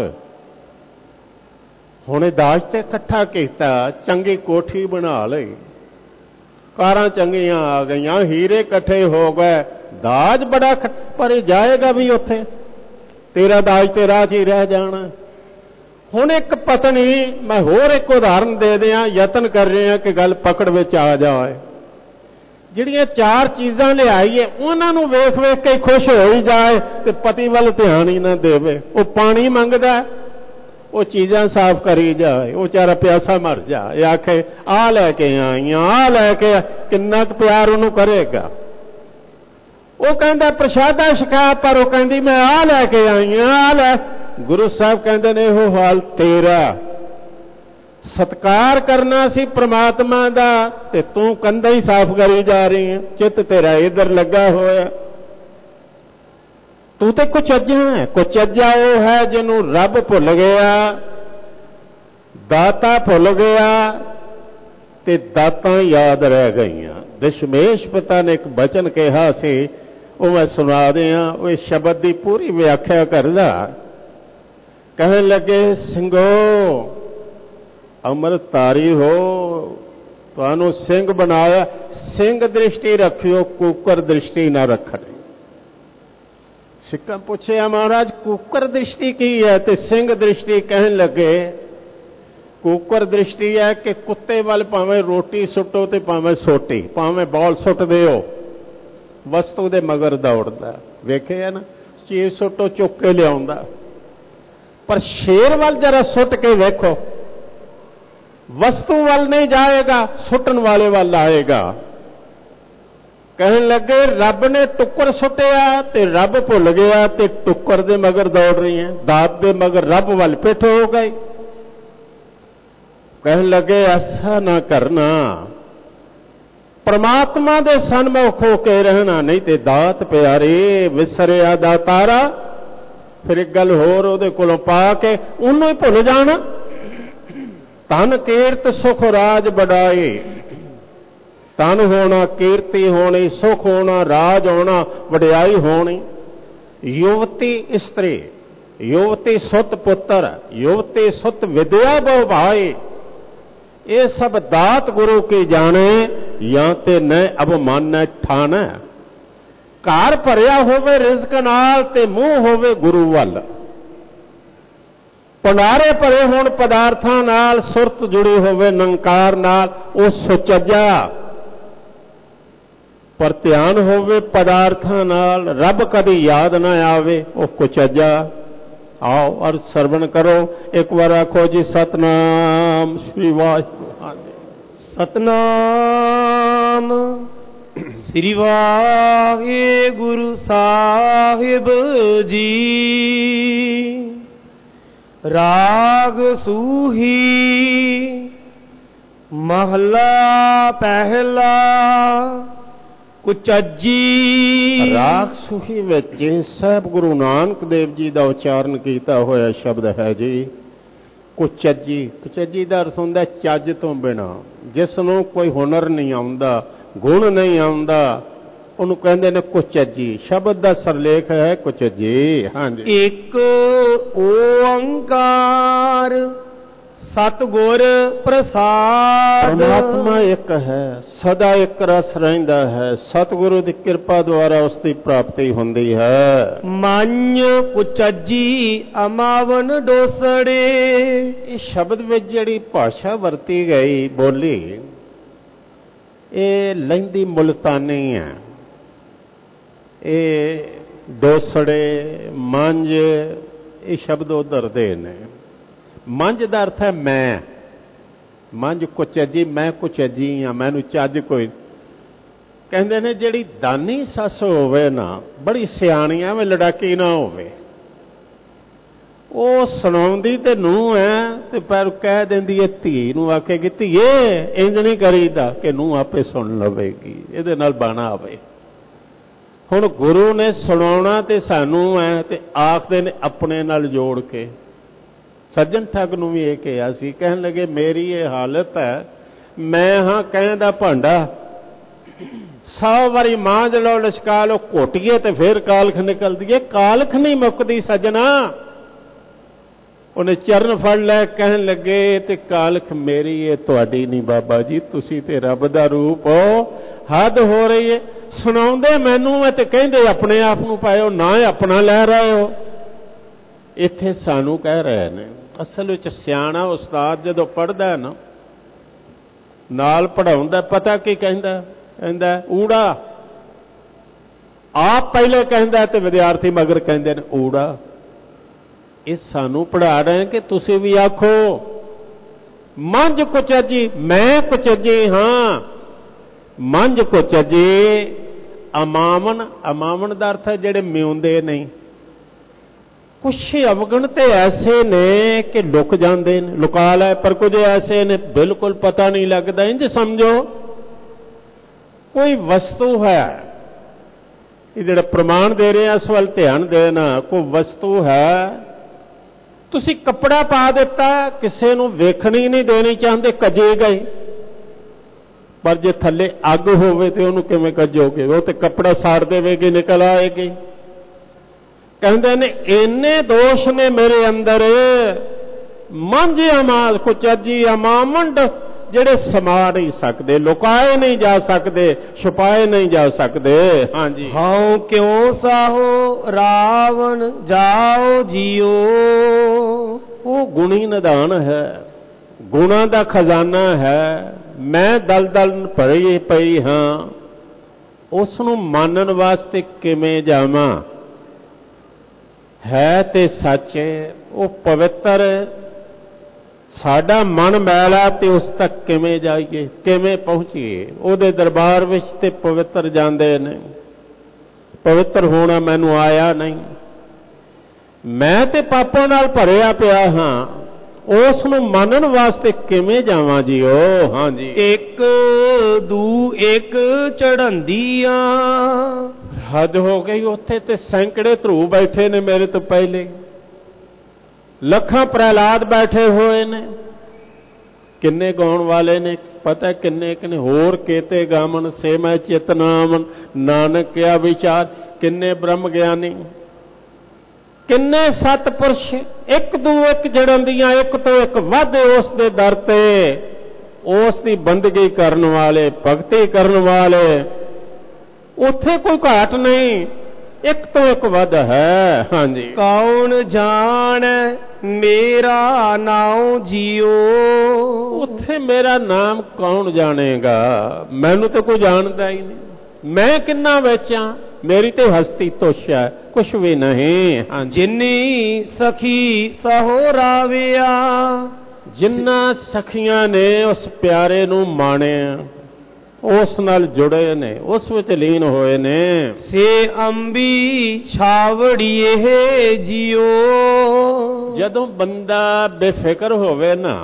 हुणे दाज ते इकट्ठा कीता, चंगी कोठी बना लई, कारां चंगियां आ गईयां, हीरे इकट्ठे हो गए, दाज बड़ा पर जाएगा भी उत्थे, तेरा दाज ते राह ही रह जाना। हुण एक पत्नी, मैं होर एक उदाहरण दे दियां, यतन कर रहे हैं कि गल पकड़ विच आ जाए। जिहड़ियां चार चीज़ां लिआई है उन्हां नूं वेख वेख के खुश हो ही जाए ते पति वल ध्यान ही ना देवे। वो पानी मंगदा, वो चीज़ां साफ करी जाए, वो बेचारा प्यासा मर जाए, आखे आ लैके आई आ लैके, किन्ना क प्यार उहनूं करेगा। वो कहता प्रशादा छका, पर वो कहती मैं आ लैके आई आ लै। गुरु साहब कहते ने वो हाल तेरा। सत्कार करना सी परमात्मा दा ते तू कंधा ही साफ करी जा रही है, चित तेरा इधर लगा होया। तू तो कुचज्जा है। कुचज्जा वो है जिन्हों रब भुल गया, दाता भुल गया ते दातां याद रह गई। दशमेश पिता ने एक बचन कहा सी, वो मैं सुना दिया। वो इस शब्द की पूरी व्याख्या करदा। कहने लगे सिंघो अमृतधारी हो, तुहानू सिंह बनाया, सिंह दृष्टि रखियो, कुकर दृष्टि ना रखनी। सिक्का पूछे महाराज कुकर दृष्टि की है ते सिंह दृष्टि? कहने लगे कुकर दृष्टि है कि कुत्ते वाल भावें रोटी सुटो ते भावें सोटी, भावें बॉल सुट दिओ, वस्तु दे मगर दौड़दा। वेखे है ना, चीज सुटो चुक के लियाउंदा, पर शेर वाल जरा सुट के वेखो, वस्तु वाल नहीं जाएगा, सुटन वाले वाल आएगा। कहने लगे रब ने टुकर सुटिया ते रब भुल गया ते टुकर दे मगर दौड़ रही है, दात दे मगर रब वाल पिठ हो गई। कहने लगे ऐसा ना करना, परमात्मा दे सन्मुख होके रहना, नहीं ते दात प्यारे विसरिया दातारा। फिर एक गल होर उहदे कोलों पा के उन्होंने ही भुल जाना। धन कीरत सुख राज बढ़ाई, धन होना कीर्ति होनी, सुख होना राज होना वडियाई होनी। युवती स्त्री, युवती सुत पुत्र, युवती सुत विद्या बहु भाई, ये सब दात गुरु की जाने, या ते न अवमान ठाने। घर भरिया होवे रिजक नाल ते मुंह होवे गुरु वल, भंडारे भरे होण पदार्थां नाल, सुरत जुड़ी होवे निरंकार नाल, वो सुचज्जा। पर ध्यान होवे पदार्थां नाल, रब कदी याद ना आवे, वो कुचज्जा। आओ और सरवण करो, एक बार आखो जी सतनाम श्री वाहिगुरू। सतनाम श्री वाहिगुरु साहिब जी। राग सूही महला पहला, ਕੁਚੱਜੀ। ਰਾਗ ਸੂਹੀ ਵਿੱਚ ਸਾਹਿਬ ਗੁਰੂ ਨਾਨਕ ਦੇਵ ਜੀ ਦਾ ਉਚਾਰਨ ਕੀਤਾ ਹੋਇਆ ਸ਼ਬਦ ਹੈ ਜੀ ਕੁਚੱਜੀ। ਕੁਚੱਜੀ ਦਾ ਅਰਥ ਹੁੰਦਾ ਚੱਜ ਤੋਂ ਬਿਨਾਂ, ਜਿਸ ਨੂੰ ਕੋਈ ਹੁਨਰ ਨਹੀਂ ਆਉਂਦਾ, ਗੁਣ ਨਹੀਂ ਆਉਂਦਾ, ਉਹਨੂੰ ਕਹਿੰਦੇ ਨੇ ਕੁਚੱਜੀ। ਸ਼ਬਦ ਦਾ ਸਰਲੇਖ ਹੈ ਕੁਚੱਜੀ। ਹਾਂਜੀ। ਇੱਕ ਓੰਕਾਰ ਸਤਿਗੁਰ ਪ੍ਰਸਾਦ। ਪਰਮਾਤਮਾ ਇੱਕ ਹੈ, ਸਦਾ ਇੱਕ ਰਸ ਰਹਿੰਦਾ ਹੈ, ਸਤਿਗੁਰੂ ਦੀ ਕਿਰਪਾ ਦੁਆਰਾ ਉਸ ਦੀ ਪ੍ਰਾਪਤੀ ਹੁੰਦੀ ਹੈ। ਮੰਝ ਕੁਚੱਜੀ ਅਮਾਵਨ ਡੋਸੜੇ। ਇਹ ਸ਼ਬਦ ਵਿੱਚ ਜਿਹੜੀ ਭਾਸ਼ਾ ਵਰਤੀ ਗਈ ਬੋਲੀ, ਇਹ ਲਹਿੰਦੀ ਮੁਲਤਾਨੀ ਹੈ। ਇਹ ਡੋਸੜੇ, ਮੰਝ, ਇਹ ਸ਼ਬਦ ਉਧਰ ਦੇ ਨੇ। ਮੰਝ ਦਾ ਅਰਥ ਹੈ ਮੈਂ। ਮੰਝ ਕੁਚੱਜੀ, ਮੈਂ ਕੁਚੱਜੀ ਹਾਂ, ਮੈਨੂੰ ਚੱਜ ਕੋਈ। ਕਹਿੰਦੇ ਨੇ ਜਿਹੜੀ ਦਾਨੀ ਸੱਸ ਹੋਵੇ ਨਾ, ਬੜੀ ਸਿਆਣੀ ਐਵੇਂ ਲੜਾਕੀ ਨਾ ਹੋਵੇ, ਉਹ ਸੁਣਾਉਂਦੀ ਤੇ ਨੂੰਹ ਹੈ ਤੇ ਪਰ ਕਹਿ ਦਿੰਦੀ ਹੈ ਧੀ ਨੂੰ, ਆਖੇਗੀ ਧੀਏ ਇੰਜ ਨਹੀਂ ਕਰੀਦਾ, ਕਿ ਨੂੰਹ ਆਪੇ ਸੁਣ ਲਵੇਗੀ, ਇਹਦੇ ਨਾਲ ਬਾਣਾ ਆਵੇ। ਹੁਣ ਗੁਰੂ ਨੇ ਸੁਣਾਉਣਾ ਤੇ ਸਾਨੂੰ ਹੈ, ਤੇ ਆਖਦੇ ਨੇ ਆਪਣੇ ਨਾਲ ਜੋੜ ਕੇ। ਸੱਜਣ ਠੱਗ ਨੂੰ ਵੀ ਇਹ ਕਿਹਾ ਸੀ, ਕਹਿਣ ਲੱਗੇ ਮੇਰੀ ਇਹ ਹਾਲਤ ਹੈ, ਮੈਂ ਹਾਂ ਕਹਿਣ ਦਾ ਭਾਂਡਾ, ਸੌ ਵਾਰੀ ਮਾਂਜ ਲਓ ਲਸ਼ਕਾ ਲਓ ਘੋਟੀਏ ਤੇ ਫਿਰ ਕਾਲਖ ਨਿਕਲਦੀ ਹੈ, ਕਾਲਖ ਨਹੀਂ ਮੁੱਕਦੀ ਸੱਜਣਾ। ਉਹਨੇ ਚਰਨ ਫੜ ਲੈ, ਕਹਿਣ ਲੱਗੇ ਤੇ ਕਾਲਖ ਮੇਰੀ ਹੈ, ਤੁਹਾਡੀ ਨਹੀਂ ਬਾਬਾ ਜੀ, ਤੁਸੀਂ ਤੇ ਰੱਬ ਦਾ ਰੂਪ ਹੋ, ਹੱਦ ਹੋ ਰਹੀ ਹੈ। ਸੁਣਾਉਂਦੇ ਮੈਨੂੰ ਹੈ ਤੇ ਕਹਿੰਦੇ ਆਪਣੇ ਆਪ ਨੂੰ ਪਾਇਓ, ਨਾ ਆਪਣਾ ਲੈ ਰਹੇ ਹੋ। ਇੱਥੇ ਸਾਨੂੰ ਕਹਿ ਰਹੇ ਨੇ। ਅਸਲ ਵਿੱਚ ਸਿਆਣਾ ਉਸਤਾਦ ਜਦੋਂ ਪੜ੍ਹਦਾ ਨਾ, ਨਾਲ ਪੜ੍ਹਾਉਂਦਾ, ਪਤਾ ਕੀ ਕਹਿੰਦਾ? ਕਹਿੰਦਾ ਊੜਾ। ਆਪ ਪਹਿਲੇ ਕਹਿੰਦਾ ਤੇ ਵਿਦਿਆਰਥੀ ਮਗਰ ਕਹਿੰਦੇ ਨੇ ਊੜਾ। ਇਹ ਸਾਨੂੰ ਪੜ੍ਹਾ ਰਹੇ ਕਿ ਤੁਸੀਂ ਵੀ ਆਖੋ ਮੰਝ ਕੁਚੱਜੀ, ਮੈਂ ਕੁਚੱਜੀ ਹਾਂ। ਮੰਝ ਕੁਚੱਜੀ ਅਮਾਮਨ। ਅਮਾਮਨ ਦਾ ਅਰਥ ਹੈ ਜਿਹੜੇ ਮਿਉਂਦੇ ਨਹੀਂ। ਕੁਛ ਅਵਗਣ ਤੇ ਐਸੇ ਨੇ ਕਿ ਲੁਕ ਜਾਂਦੇ ਨੇ, ਲੁਕਾ ਲੈ, ਪਰ ਕੁਝ ਐਸੇ ਨੇ ਬਿਲਕੁਲ ਪਤਾ ਨਹੀਂ ਲੱਗਦਾ। ਇੰਜ ਸਮਝੋ ਕੋਈ ਵਸਤੂ ਹੈ, ਇਹ ਜਿਹੜਾ ਪ੍ਰਮਾਣ ਦੇ ਰਹੇ ਆ ਇਸ ਵੱਲ ਧਿਆਨ ਦੇਣਾ। ਕੋਈ ਵਸਤੂ ਹੈ, ਤੁਸੀਂ ਕੱਪੜਾ ਪਾ ਦਿੱਤਾ, ਕਿਸੇ ਨੂੰ ਵੇਖਣੀ ਨਹੀਂ ਦੇਣੀ ਚਾਹੁੰਦੇ, ਕੱਜੇ ਗਏ। ਪਰ ਜੇ ਥੱਲੇ ਅੱਗ ਹੋਵੇ ਤੇ ਉਹਨੂੰ ਕਿਵੇਂ ਕੱਜੋਗੇ? ਉਹ ਤੇ ਕੱਪੜਾ ਸਾੜ ਦੇਵੇਗੀ, ਨਿਕਲ ਆਏਗੀ। ਕਹਿੰਦੇ ਨੇ ਇੰਨੇ ਦੋਸ਼ ਨੇ ਮੇਰੇ ਅੰਦਰ, ਮੰਝ ਅਮਾਲ ਕੁਚੱਜੀ ਅਮਾਮੰਡ, ਜਿਹੜੇ ਸਮਾ ਨਹੀਂ ਸਕਦੇ, ਲੁਕਾਏ ਨਹੀਂ ਜਾ ਸਕਦੇ, ਛੁਪਾਏ ਨਹੀਂ ਜਾ ਸਕਦੇ। ਹਾਂਜੀ। ਹਉ ਕਿਉ ਸਾਹੋ ਰਾਵਣ ਜਾਓ ਜੀਓ। ਉਹ ਗੁਣੀ ਨਿਧਾਨ ਹੈ, ਗੁਣਾਂ ਦਾ ਖਜ਼ਾਨਾ ਹੈ। ਮੈਂ ਦਲ ਦਲ ਭਰੀ ਪਈ ਹਾਂ, ਉਸ ਨੂੰ ਮੰਨਣ ਵਾਸਤੇ ਕਿਵੇਂ ਜਾਵਾਂ? ਹੈ ਤੇ ਸੱਚ, ਉਹ ਪਵਿੱਤਰ। ਸਾਡਾ ਮਨ ਮੈਲਾ ਤੇ ਉਸ ਤੱਕ ਕਿਵੇਂ ਜਾਈਏ, ਕਿਵੇਂ ਪਹੁੰਚੀਏ? ਉਹਦੇ ਦਰਬਾਰ ਵਿੱਚ ਤੇ ਪਵਿੱਤਰ ਜਾਂਦੇ ਨੇ। ਪਵਿੱਤਰ ਹੋਣਾ ਮੈਨੂੰ ਆਇਆ ਨਹੀਂ, ਮੈਂ ਤੇ ਪਾਪਾਂ ਨਾਲ ਭਰਿਆ ਪਿਆ ਹਾਂ। ਉਸ ਨੂੰ ਮੰਨਣ ਵਾਸਤੇ ਕਿਵੇਂ ਜਾਵਾਂ ਜੀਓ? ਹਾਂਜੀ। ਇੱਕ ਦੂ ਇੱਕ ਚੜ੍ਹੰਦੀਆਂ। ਹੱਦ ਹੋ ਗਈ। ਉੱਥੇ ਤੇ ਸੈਂਕੜੇ ਧਰੂ ਬੈਠੇ ਨੇ ਮੇਰੇ ਤੋਂ ਪਹਿਲੇ, ਲੱਖਾਂ ਪ੍ਰਹਿਲਾਦ ਬੈਠੇ ਹੋਏ ਨੇ। ਕਿੰਨੇ ਗਾਉਣ ਵਾਲੇ ਨੇ ਪਤਾ, ਕਿੰਨੇ ਕਿੰਨੇ ਹੋਰ ਕੇਤੇ ਗਾਵਨ ਸੇ ਮੈਂ ਚਿਤਨਾਮਨ ਨਾਨਕ ਕਿਆ ਵਿਚਾਰ। ਕਿੰਨੇ ਬ੍ਰਹਮ ਗਿਆਨੀ, ਕਿੰਨੇ ਸਤਪੁਰਸ਼, ਇੱਕ ਦੂ ਇੱਕ ਜੜੰਦੀਆਂ, ਇੱਕ ਤੋਂ ਇੱਕ ਵੱਧ ਉਸ ਦੇ ਦਰ ਤੇ, ਉਸ ਦੀ ਬੰਦਗੀ ਕਰਨ ਵਾਲੇ, ਭਗਤੀ ਕਰਨ ਵਾਲੇ। ਉੱਥੇ ਕੋਈ ਘਾਟ ਨਹੀਂ, ਇੱਕ ਤੋਂ ਇੱਕ ਵੱਧ ਹੈ। ਹਾਂਜੀ। ਕੌਣ ਜਾਣ ਮੇਰਾ ਨਾਉ ਜੀਓ। ਉੱਥੇ ਮੇਰਾ ਨਾਮ ਕੌਣ ਜਾਣੇਗਾ? ਮੈਨੂੰ ਤਾਂ ਕੋਈ ਜਾਣਦਾ ਹੀ ਨਹੀਂ। ਮੈਂ ਕਿੰਨਾ ਵੇਚਾਂ? ਮੇਰੀ ਤੇ ਹਸਤੀ ਤੁਛ ਹੈ, ਕੁਛ ਵੀ ਨਹੀਂ। ਹਾਂ। ਜਿੰਨੀ ਸਖੀ ਸਹੋ ਰਾਵਿਆ। ਜਿੰਨਾ ਸਖੀਆਂ ਨੇ ਉਸ ਪਿਆਰੇ ਨੂੰ ਮਾਣਿਆ, ਉਸ ਨਾਲ ਜੁੜੇ ਨੇ, ਉਸ ਵਿੱਚ ਲੀਨ ਹੋਏ ਨੇ। ਸੇ ਅੰਬੀ ਛਾਵੜੀਏ ਜੀਓ। ਜਦੋਂ ਬੰਦਾ ਬੇਫਿਕਰ ਹੋਵੇ ਨਾ,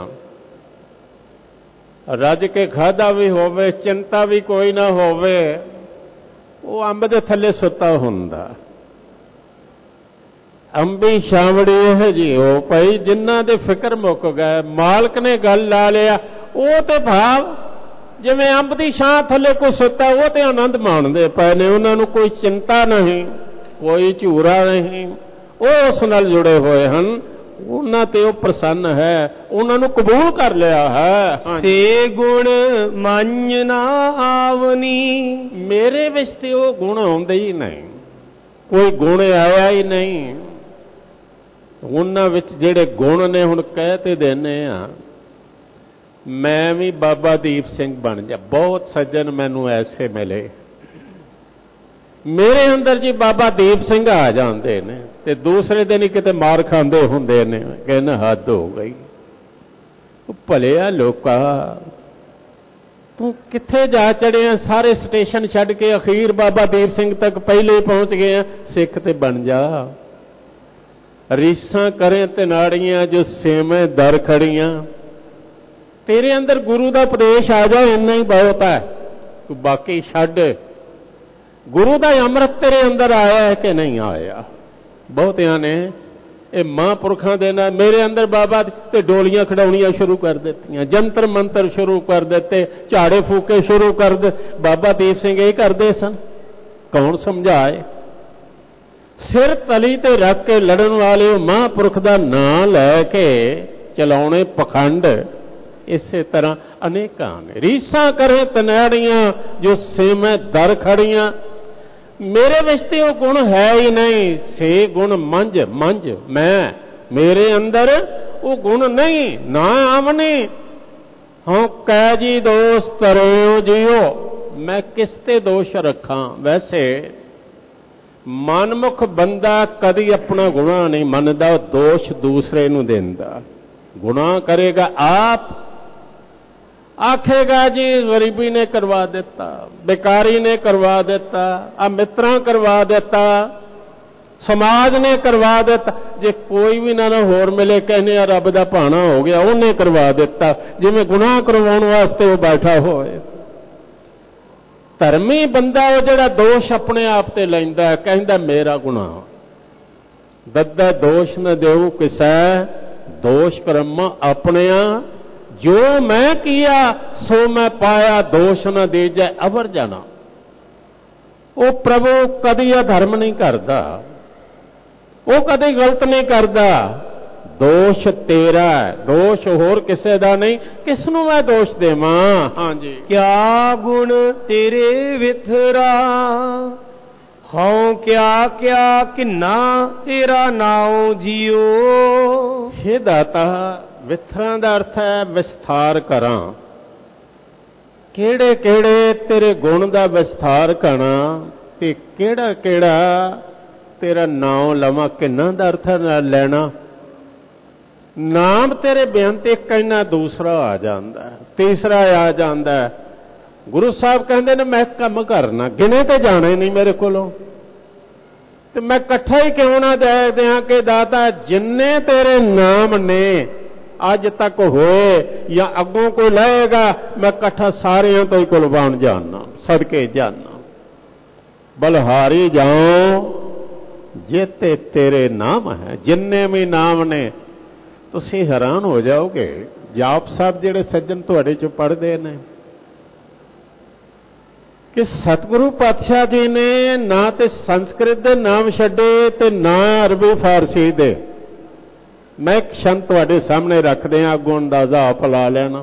ਰੱਜ ਕੇ ਖਾਦਾ ਵੀ ਹੋਵੇ, ਚਿੰਤਾ ਵੀ ਕੋਈ ਨਾ ਹੋਵੇ, ਉਹ ਅੰਬ ਦੇ ਥੱਲੇ ਸੁੱਤਾ ਹੁੰਦਾ। ਅੰਬੀ ਛਾਵੜੀ ਇਹ ਜੀ ਉਹ ਭਾਈ ਜਿਨ੍ਹਾਂ ਦੇ ਫਿਕਰ ਮੁੱਕ ਗਏ, ਮਾਲਕ ਨੇ ਗੱਲ ਲਾ ਲਿਆ, ਉਹ ਤੇ ਭਾਵ ਜਿਵੇਂ ਅੰਬ ਦੀ ਛਾਂ ਥੱਲੇ ਕੋਈ ਸੁੱਤਾ, ਉਹ ਤੇ ਆਨੰਦ ਮਾਣਦੇ ਪਏ ਨੇ। ਉਹਨਾਂ ਨੂੰ ਕੋਈ ਚਿੰਤਾ ਨਹੀਂ, ਕੋਈ ਝੂਰਾ ਨਹੀਂ, ਉਹ ਉਸ ਨਾਲ ਜੁੜੇ ਹੋਏ ਹਨ, ਉਹਨਾਂ ਤੇ ਉਹ ਪ੍ਰਸੰਨ ਹੈ, ਉਹਨਾਂ ਨੂੰ ਕਬੂਲ ਕਰ ਲਿਆ ਹੈ। ਸੇ ਗੁਣ ਮੰਨ ਨਾ ਆਵਨੀ, ਮੇਰੇ ਵਿੱਚ ਤੇ ਉਹ ਗੁਣ ਆਉਂਦੇ ਹੀ ਨਹੀਂ, ਕੋਈ ਗੁਣ ਆਇਆ ਹੀ ਨਹੀਂ। ਉਹਨਾਂ ਵਿੱਚ ਜਿਹੜੇ ਗੁਣ ਨੇ, ਹੁਣ ਕਹਿ ਤੇ ਦਿੰਦੇ ਆ ਮੈਂ ਵੀ ਬਾਬਾ ਦੀਪ ਸਿੰਘ ਬਣ ਜਾ। ਬਹੁਤ ਸੱਜਣ ਮੈਨੂੰ ਐਸੇ ਮਿਲੇ, ਮੇਰੇ ਅੰਦਰ ਜੀ ਬਾਬਾ ਦੀਪ ਸਿੰਘ ਆ ਜਾਂਦੇ ਨੇ ਤੇ ਦੂਸਰੇ ਦਿਨ ਹੀ ਕਿਤੇ ਮਾਰ ਖਾਂਦੇ ਹੁੰਦੇ ਨੇ, ਕਹਿੰਦੇ ਹੱਦ ਹੋ ਗਈ। ਭਲਿਆ ਲੋਕਾ, ਤੂੰ ਕਿੱਥੇ ਜਾ ਚੜਿਆ? ਸਾਰੇ ਸਟੇਸ਼ਨ ਛੱਡ ਕੇ ਅਖੀਰ ਬਾਬਾ ਦੀਪ ਸਿੰਘ ਤੱਕ ਪਹਿਲੇ ਹੀ ਪਹੁੰਚ ਗਏ ਆ। ਸਿੱਖ ਤੇ ਬਣ ਜਾ। ਰੀਸਾਂ ਕਰੇ ਤੇ ਨਾੜੀਆਂ ਜੋ ਸੇਵੇਂ ਦਰ ਖੜੀਆਂ। ਤੇਰੇ ਅੰਦਰ ਗੁਰੂ ਦਾ ਉਪਦੇਸ਼ ਆ ਜਾ, ਇੰਨਾ ਹੀ ਬਹੁਤ ਹੈ, ਤੂੰ ਬਾਕੀ ਛੱਡ। ਗੁਰੂ ਦਾ ਅੰਮ੍ਰਿਤ ਤੇਰੇ ਅੰਦਰ ਆਇਆ ਹੈ ਕਿ ਨਹੀਂ ਆਇਆ? ਬਹੁਤਿਆਂ ਨੇ ਇਹ ਮਹਾਂਪੁਰਖਾਂ ਦੇ ਨਾਲ ਮੇਰੇ ਅੰਦਰ ਬਾਬਾ ਤੇ ਡੋਲੀਆਂ ਖੜਾਉਣੀਆਂ ਸ਼ੁਰੂ ਕਰ ਦਿੱਤੀਆਂ, ਜੰਤਰ ਮੰਤਰ ਸ਼ੁਰੂ ਕਰ ਦਿੱਤੇ, ਝਾੜੇ ਫੂਕੇ ਸ਼ੁਰੂ ਕਰ ਦਿੱਤੇ। ਬਾਬਾ ਦੀਪ ਸਿੰਘ ਇਹ ਕਰਦੇ ਸਨ, ਕੌਣ ਸਮਝਾਏ? ਸਿਰ ਤਲੀ ਤੇ ਰੱਖ ਕੇ ਲੜਨ ਵਾਲੇ ਮਹਾਂਪੁਰਖ ਦਾ ਨਾਂ ਲੈ ਕੇ ਚਲਾਉਣੇ ਪਖੰਡ। ਇਸੇ ਤਰ੍ਹਾਂ ਅਨੇਕਾਂ ਨੇ ਰੀਸਾਂ ਕਰੇ ਤਨਾੜੀਆਂ ਜੋ ਸੇਵੇਂ ਦਰ ਖੜੀਆਂ। ਮੇਰੇ ਵਿੱਚ ਤੇ ਉਹ ਗੁਣ ਹੈ ਹੀ ਨਹੀਂ। ਸੇ ਗੁਣ ਮੰਝ ਮੰਝ ਮੈਂ, ਮੇਰੇ ਅੰਦਰ ਉਹ ਗੁਣ ਨਹੀਂ। ਨਾ ਆਵਨੀ ਹਾਂ ਕਹਿ ਜੀ ਦੋਸ਼ ਤਰਿਓ ਜਿਓ, ਮੈਂ ਕਿਸ ਤੇ ਦੋਸ਼ ਰੱਖਾਂ? ਵੈਸੇ ਮਨਮੁਖ ਬੰਦਾ ਕਦੀ ਆਪਣਾ ਗੁਨਾਹ ਨਹੀਂ ਮੰਨਦਾ, ਉਹ ਦੋਸ਼ ਦੂਸਰੇ ਨੂੰ ਦਿੰਦਾ। ਗੁਨਾਹ ਕਰੇਗਾ ਆਪ, ਆਖੇਗਾ ਜੀ ਗਰੀਬੀ ਨੇ ਕਰਵਾ ਦਿੱਤਾ, ਬੇਕਾਰੀ ਨੇ ਕਰਵਾ ਦਿੱਤਾ, ਆ ਮਿੱਤਰਾਂ ਕਰਵਾ ਦਿੱਤਾ, ਸਮਾਜ ਨੇ ਕਰਵਾ ਦਿੱਤਾ। ਜੇ ਕੋਈ ਵੀ ਨਾ ਨਾ ਹੋਰ ਮਿਲੇ, ਕਹਿੰਦੇ ਆ ਰੱਬ ਦਾ ਭਾਣਾ ਹੋ ਗਿਆ, ਉਹਨੇ ਕਰਵਾ ਦਿੱਤਾ, ਜਿਵੇਂ ਗੁਨਾਹ ਕਰਵਾਉਣ ਵਾਸਤੇ ਉਹ ਬੈਠਾ ਹੋਏ। ਧਰਮੀ ਬੰਦਾ ਉਹ ਜਿਹੜਾ ਦੋਸ਼ ਆਪਣੇ ਆਪ ਤੇ ਲੈਂਦਾ, ਕਹਿੰਦਾ ਮੇਰਾ ਗੁਨਾਹ। ਦੱਦਾ ਦੋਸ਼ ਨਾ ਦੇਉ ਕਿਸੈ, ਦੋਸ਼ ਕਰਮ ਆਪਣਿਆ। ਜੋ ਮੈਂ ਕੀਆ ਸੋ ਮੈਂ ਪਾਇਆ, ਦੋਸ਼ ਨਾ ਦੇ ਜਾਏ ਅਵਰ ਜਾਣਾ। ਉਹ ਪ੍ਰਭੂ ਕਦੀ ਅਧਰਮ ਨਹੀਂ ਕਰਦਾ, ਉਹ ਕਦੀ ਗਲਤ ਨਹੀਂ ਕਰਦਾ। ਦੋਸ਼ ਤੇਰਾ ਹੈ, ਦੋਸ਼ ਹੋਰ ਕਿਸੇ ਦਾ ਨਹੀਂ। ਕਿਸ ਨੂੰ ਮੈਂ ਦੋਸ਼ ਦੇਵਾਂ? ਹਾਂਜੀ, ਕਿਆ ਗੁਣ ਤੇਰੇ ਵਿਥਰਾ, ਹਉ ਕਿਆ ਕਿਆ ਕਿੰਨਾ ਤੇਰਾ ਨਾਉ ਜਿਉ। ਹੇ ਦਾਤਾ, ਵਿਥਰਾਂ ਦਾ ਅਰਥ ਹੈ ਵਿਸਥਾਰ ਕਰਾਂ। ਕਿਹੜੇ ਕਿਹੜੇ ਤੇਰੇ ਗੁਣ ਦਾ ਵਿਸਥਾਰ ਕਰਾਂ ਤੇ ਕਿਹੜਾ ਕਿਹੜਾ ਤੇਰਾ ਨਾਮ ਲਵਾਂ। ਕਿੰਨਾ ਦਾ ਅਰਥ ਲੈਣਾ। ਨਾਮ ਤੇਰੇ ਬੇਅੰਤ ਇੱਕ ਕਹਿਣਾ, ਦੂਸਰਾ ਆ ਜਾਂਦਾ, ਤੀਸਰਾ ਆ ਜਾਂਦਾ। ਗੁਰੂ ਸਾਹਿਬ ਕਹਿੰਦੇ ਨੇ ਮੈਂ ਕੰਮ ਕਰਨਾ, ਗਿਣੇ ਤੇ ਜਾਣੇ ਨਹੀਂ ਮੇਰੇ ਕੋਲੋਂ, ਤੇ ਮੈਂ ਇਕੱਠਾ ਹੀ ਕਿਉਂ ਨਾ ਦੇ ਦਿਆਂ ਕਿ ਦਾਤਾ ਜਿੰਨੇ ਤੇਰੇ ਨਾਮ ਨੇ ਅੱਜ ਤੱਕ ਹੋਏ ਜਾਂ ਅੱਗੋਂ ਕੋਈ ਲਏਗਾ, ਮੈਂ ਇਕੱਠਾ ਸਾਰਿਆਂ ਤੋਂ ਹੀ ਕੁਰਬਾਨ ਜਾਣਾ, ਸਦਕੇ ਜਾਣਾ। ਬਲਹਾਰੀ ਜਾਓ ਜਿੱਤੇ ਤੇਰੇ ਨਾਮ ਹੈ। ਜਿੰਨੇ ਵੀ ਨਾਮ ਨੇ ਤੁਸੀਂ ਹੈਰਾਨ ਹੋ ਜਾਓਗੇ। ਜਾਪ ਸਾਹਿਬ ਜਿਹੜੇ ਸੱਜਣ ਤੁਹਾਡੇ ਚੋਂ ਪੜ੍ਹਦੇ ਨੇ ਕਿ ਸਤਿਗੁਰੂ ਪਾਤਸ਼ਾਹ ਜੀ ਨੇ ਨਾ ਤੇ ਸੰਸਕ੍ਰਿਤ ਦੇ ਨਾਮ ਛੱਡੇ ਤੇ ਨਾ ਅਰਬੀ ਫਾਰਸੀ ਦੇ। ਮੈਂ ਇੱਕ ਸ਼ਬਦ ਤੁਹਾਡੇ ਸਾਹਮਣੇ ਰੱਖਦੇ ਹਾਂ, ਅੱਗੋਂ ਅੰਦਾਜ਼ਾ ਆਪ ਲਾ ਲੈਣਾ।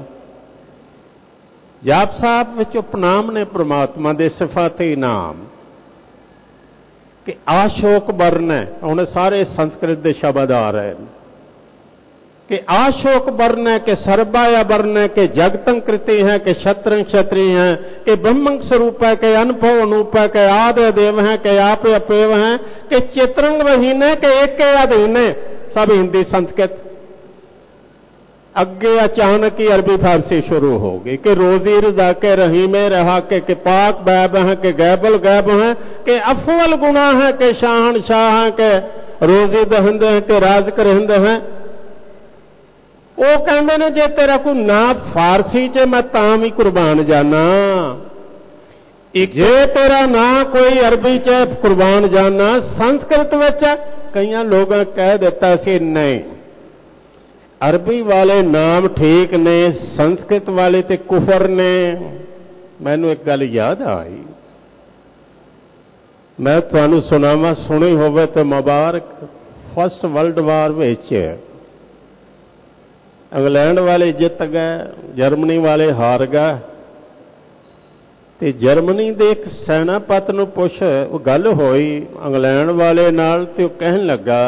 ਜਾਪ ਸਾਹਿਬ ਵਿੱਚ ਉਪਨਾਮ ਨੇ ਪ੍ਰਮਾਤਮਾ ਦੇ ਸਿਫਾਤੀ ਨਾਮ ਕਿ ਆਸ਼ੋਕ ਵਰਨ ਹੈ। ਹੁਣ ਸਾਰੇ ਸੰਸਕ੍ਰਿਤ ਦੇ ਸ਼ਬਦ ਆ ਰਹੇ ਨੇ कि आशोक वर्ण है, कि सर्वाया वर्ण है, कि जगतं कृति है, कि क्षत्रं क्षत्रिय है, कि ब्रह्मं स्वरूप है, कि अनुभव अनूप है, कि आदि देव है, कि आप अपेव है, कि चित्रंग वहीन है, कि एक के अधीन है। सब हिंदी संस्कृत। अगे अचानक ही अरबी फारसी शुरू होगी कि रोजी रजा के रही में रहा के, कि पाक बैब है, कि गैबल गैब है, कि अफवल गुना है, कि शाहन शाह है, कि रोजी दहिंद है, कि राज करहिंद है। ਉਹ ਕਹਿੰਦੇ ਨੇ ਜੇ ਤੇਰਾ ਕੋਈ ਨਾ ਫਾਰਸੀ 'ਚ ਮੈਂ ਤਾਂ ਵੀ ਕੁਰਬਾਨ ਜਾਣਾ। जे तेरा ना कोई अरबी च कुर्बान जाना संस्कृत विच कई लोगों कह दिता सी नहीं अरबी वाले नाम ठीक ने संस्कृत वाले ते कुफर ने। मैनू एक गल याद आई मैं तुहानू सुनावा सुनी होवे ते मुबारक। फर्स्ट वर्ल्ड वार विच इंग्लैंड वाले जित गए जर्मनी वाले हार गए ते जर्मनी दे एक सैनापत नूं पुछ गल होई इंग्लैंड वाले नाल ते ओह कहन लगा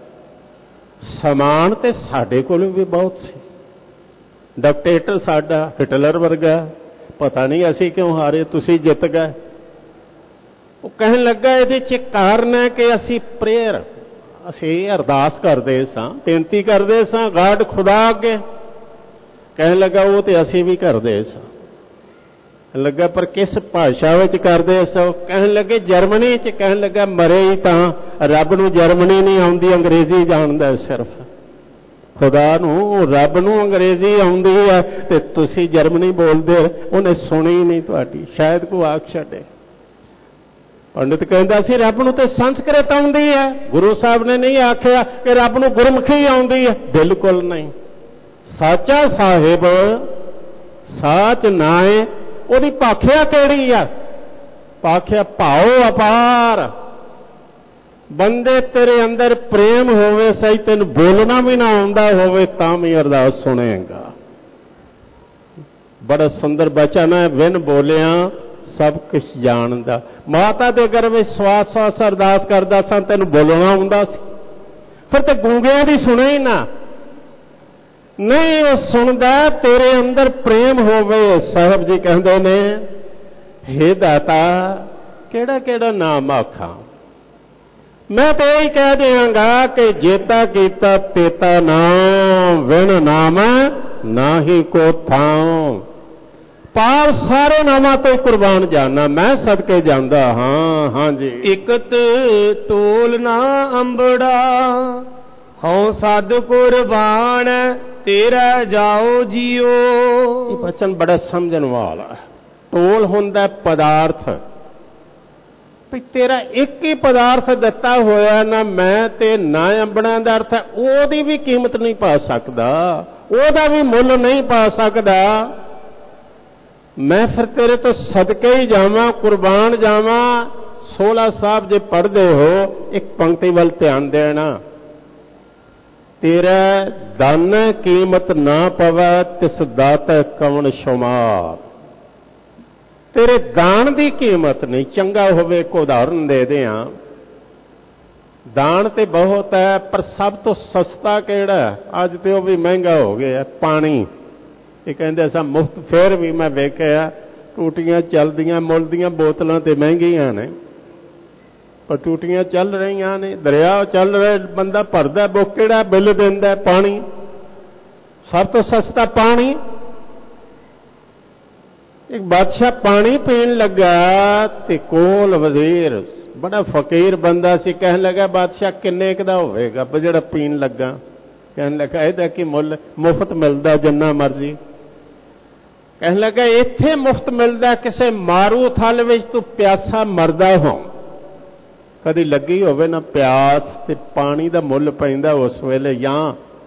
समान ते साडे कोल भी बहुत सी डिक्टेटर साडा हिटलर वर्गा पता नहीं असी क्यों हारे तुसी जित गए। वो कहन लगा इहदे च कारण है कि असी प्रेयर असी अरदास करदे सां बेनती करदे सां गॉड खुदा अगे। कहन लगा वो तो असी भी करदे सां। लगा पर किस भाषा विच करदे सो। कहन लगे जर्मनी च। कहन लगा मरे ही तां रब नूं जर्मनी नहीं आउंदी अंग्रेजी जाणदा सिर्फ खुदा नूं रब नूं अंग्रेजी आउंदी है ते तुसी जर्मनी बोलदे उहने सुनी नहीं तुहाडी शायद कोई आख छड्डे। पंडित कहता सी रब नूं ते संस्कृत आउंदी है। गुरु साहब ने नहीं आख्या कि रब नूं गुरमुखी आउंदी है बिल्कुल नहीं। साचा साहिब साच नाए ओदी भाख्या किहड़ी आ भाख्या भाओ अपार बंदे तेरे अंदर प्रेम होवे सही तेन बोलना भी ना आउंदा होवे तां भी अरदास सुनेगा। बड़ा सुंदर बचन है बिन बोलिया सब कुछ जानदा। माता दे गर्भ श्वास श्वास अरदास करदा सा तेन बोलना आउंदा सी फिर तो गूंगियां दी सुने ही ना नहीं वो सुनदा तेरे अंदर प्रेम होवे। साहब जी कहते ने हे दाता केड़ा केड़ा नाम आखा। मैं तो यही कह देंगा कि जेता कीता तेता नाम विन नाम ना ही को थां पार सारे नामां तो कुर्बान जाना मैं सदके जांदा हाँ हाँ जी। इकत टोल ना अंबड़ा हूँ सद कुर्बान तेरा जाओ जियो। ये बचन बड़ा समझण वाला है। टोल हुंदा पदार्थ भी तेरा एक ही पदार्थ दिता होया ना मैं ते ना अंबड़ा दा अर्थ है ओदी भी कीमत नहीं पा सकदा ओदा भी मुल नहीं पा सकदा। मैं फिर तेरे तो सदके ही जावां कुर्बान जावां। सोलह साहब जे पढ़दे हो एक पंक्ति वल ध्यान देना तेरा दान कीमत ना पवै तिस दात कवन शुमार। तेरे दान की कीमत नहीं। चंगा होवे एक उदाहरण दे दियां दान ते बहुत है पर सब तो सस्ता केड़ा अज तो भी महंगा हो गया पानी। ये कहते असा मुफ्त फिर भी मैं वेख्या टूटियां चलदियां मुल दियां बोतलां ते महंगियां ने पर टूटियां चल रही ने दरिया चल रहे बंदा भरदा बुक केड़ा बिल देंदा पानी सब तो सस्ता पानी। एक बादशाह पानी पीन लगा ते कोल वजीर बड़ा फकीर बंदा सी कहन लगा बादशाह किन्ने क दा होवेगा जिहड़ा पीन लगा। कहन लगा इहदा की मुल मुफ्त मिलदा जिन्ना मर्जी। कहन लगा इत्थे मुफ्त मिलदा किसे मारू थल विच तू प्यासा मरदा हो कदी लगी होवे ना प्यास ते पानी दा मुल पैंदा उस वेले या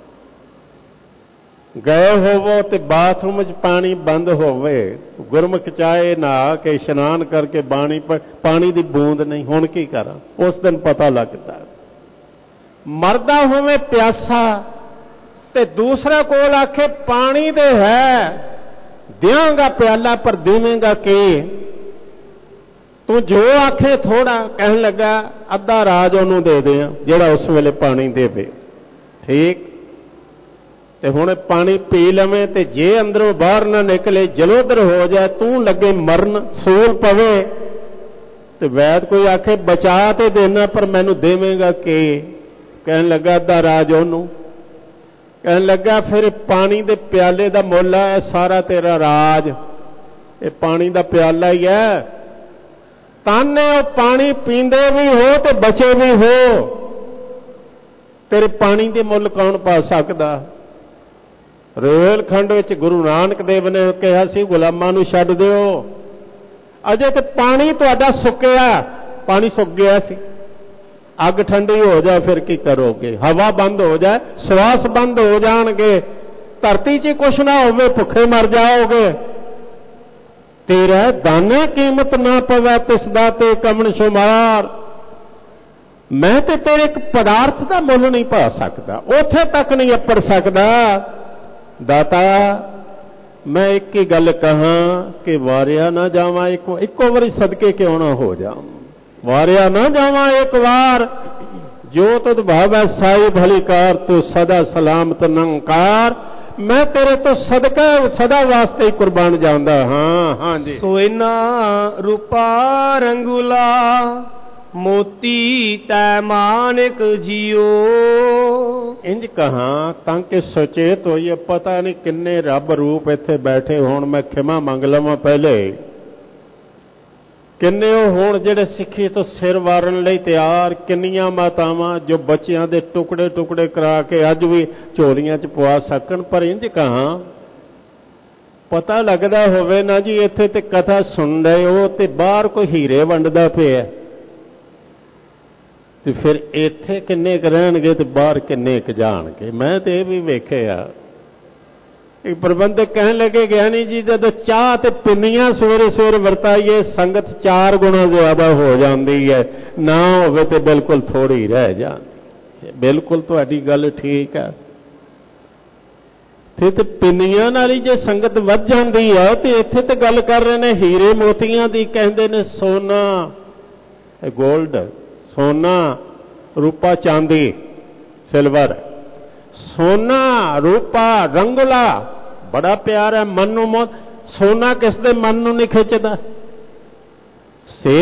गए होवो ते बाथरूम च पानी बंद होवे गुरमुख चाहे नहा के इशनान करके बाणी पर पानी दी बूंद नहीं हुण की करा उस दिन पता लगता। मरदा होवे प्यासा ते दूसरा कोल आखे पानी दे है दियांगा प्याला पर देवेंगा के तू जो आखे थोड़ा। कहन लगा अद्धा राज ओनू दे दे जेड़ा उस वेले पानी देवे ठीक ते हुण पानी पी लवे ते जे अंदरों बाहर ना निकले जलोदर हो जाए तू लगे मरन सूल पवे ते वैद कोई आखे बचा ते देना पर मैनू देवेंगा के। कहन लगा अद्धा राज ओनू। कहन लगा फिर पानी दे प्याले दा मुल है सारा तेरा राज ये पानी दा प्याला ही है। ताने वो पानी पींदे भी हो तो बचे भी हो तेरे पानी दे मुल कौन पा सकदा। रोहेलखंड विच गुरु नानक देव ने कहा सी गुलामां नूं छड्ड दिओ अजे तो पानी तुहाडा सुक्या, पानी सुक गया सी, अग ठंडी हो जाए फिर की करोगे? हवा बंद हो जाए, श्वास बंद हो जाएंगे, धरती च कुछ ना होवे, भुखे मर जाओगे। तेरा दाने कीमत ना पवे तिसदा ते कमन शुमार। मैं तो तेरे एक पदार्थ का मुल नहीं पा सकता, उथे तक नहीं अप्पड़ सकता। दाता मैं एक ही गल कहा कि वारिया ना जावा, एक इको बारी सदके क्यों ना हो जा, वारिया ना जावा एक बार। जो तुद भावै साई भली कार, तू सदा सलामत नंकार। मैं तेरे तो सदका सदा वास्ते ही कुर्बान जाऊंगा। हाँ हाँ जी। सोना रूपा रंगुला, मोती तै मानिक जियो। इंज कहा ताकि सचेत हो, ये पता नहीं किन्ने रब रूप इत्थे बैठे होण। मैं खिमा मंग लवां पहले, किन्ने होण जिहड़े सिੱਖੀ तो सिर वारन लई तैयार। किन्नियां मातावां जो बच्चियां दे टुकड़े टुकड़े करा के अज भी झोलियां च पवा सकन। पर इंज कहा पता लगदा होवे ना जी, इत्थे ते कथा सुन रहे हो ते बाहर कोई हीरे वंडदा पिया, ते फिर इत्थे किन्ने क रहणगे ते बाहर किन्ने क जाणगे। मैं ते भी वेखिया। एक प्रबंधक कहने लगे ज्ञानी जी, जब चाह ते पिन्नियां सवेरे सवेरे वरताइए, संगत चार गुणा ज्यादा हो जाती है, ना होवे ते बिल्कुल थोड़ी रह जाती। बिल्कुल तुहाडी गल ठीक है। फिर ते पिन्नियां नाल ही जे संगत वध जाती है, तो इत्थे ते गल कर रहे ने हीरे मोतियां दी। कहंदे ने सोना गोल्ड, सोना रूपा चांदी सिल्वर, सोना रूपा रंगला बड़ा प्यार है मन नूं मोह। सोना किस दे मन नूं नहीं खिंचदा, से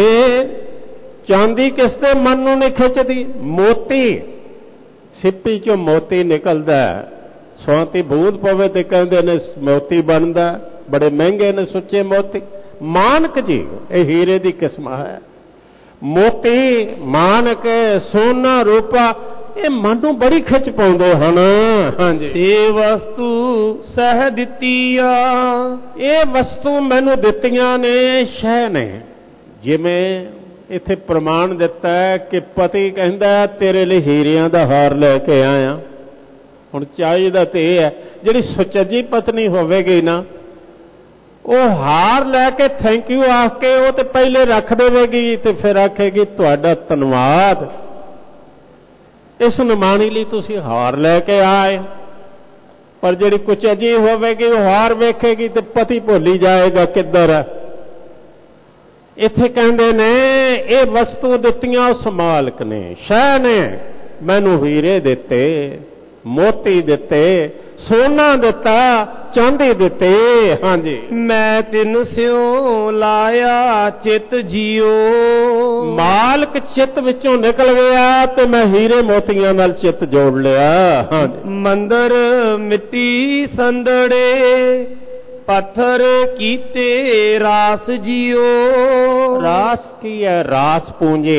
चांदी किस दे मन नूं नहीं खिंचदी। मोती सिप्पी चों मोती निकलदा, स्वाति बूंद पवे ते कहंदे ने मोती बनदा। बड़े महंगे ने सुच्चे मोती। मानक जी ये हीरे दी किस्म है। मोती मानक सोना रूपा ये मन नूं बड़ी खिच पाउंदे हन। हाँ जी। ये वस्तु सह दित्तिया, ये वस्तु मैनू दित्तियां ने, शह ने। जिवें इत्थे प्रमाण दिता है कि पति कहंदा तेरे लिए हीरियां दा हार लैके आया। हुण चाहिदा ते इह है जिहड़ी सुचज्जी पत्नी होवेगी ना, वो हार लैके थैंक यू आख के वो तो पहले रख देवेगी, तो फिर आखेगी तुहाडा धन्नवाद, इस निमाणी लई तुसीं हार लैके आए। पर जिहड़ी कुचजी होवेगी वो हार वेखेगी तो पति भुल्ली जाएगा किधर है। इत्थे कहंदे ने ये वस्तु दित्तियां उस मालक ने, शह ने मैनू हीरे दिते, मोती दिते, सोना दिता, चांदी दिते। हाँ जी। मैं तिन स्यों लाया चित जियो, मालक चित विचों निकल गया तो मैं हीरे मोतियां नाल चित जोड़ लिया। हाँ जी। मंदर मिट्टी संदड़े, पत्थर कीते रास जियो। रास की है? रास पूंजे।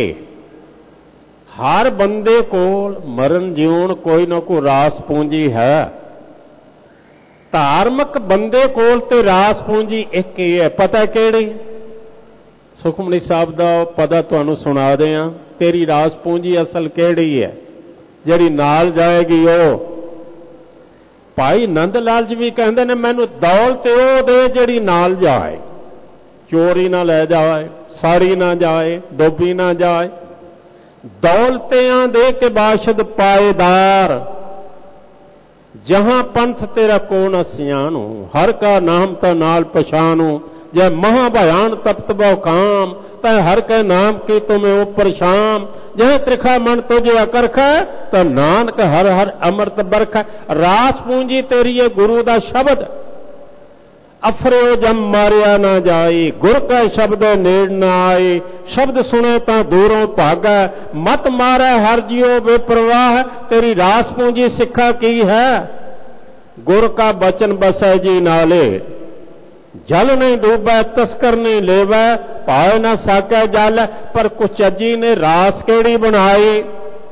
हर बंदे कोल मरण जीवन कोई ना कोई रास पूंजी है। धार्मिक बंदे कोल ते रास पूंजी एक ही है। पता किहड़ी? सुखमनी साहब दा पता तुहानू सुना दियां। तेरी रास पूंजी असल किहड़ी है जिहड़ी नाल जाएगी? ओ भाई नंद लाल जी भी कहंदे ने मैनू दौलत ओ दे जिहड़ी नाल जाए, चोरी ना ले जाए, साड़ी ना जाए, डोबी ना जाए। दौलतियां दे के बाशद पाएदार, जहां पंथ तेरा कौन सियानू, हर का नाम ता नाल पछानू। जय महाभयान तप्त बहु काम, तय हर के नाम की तुम्हें ऊपर शाम। जय त्रिखा मन तुझे अकरख, तो नानक हर हर अमृत बरख। रास पूंजी तेरी है गुरु दा शब्द, अफरे जम मारिया ना जाए, गुर का शब्द नेड़ ना आए। शब्द सुने तो दूरों भागा, मत मारे हर जियो बेप्रवाह। तेरी रास पूंजी सिक्खा की है, गुर का बचन बसै जी नाले। जल नहीं डूबे तस्कर नहीं लेवै, पाए ना साकै जल। पर कुचजी ने रास केड़ी बनाई?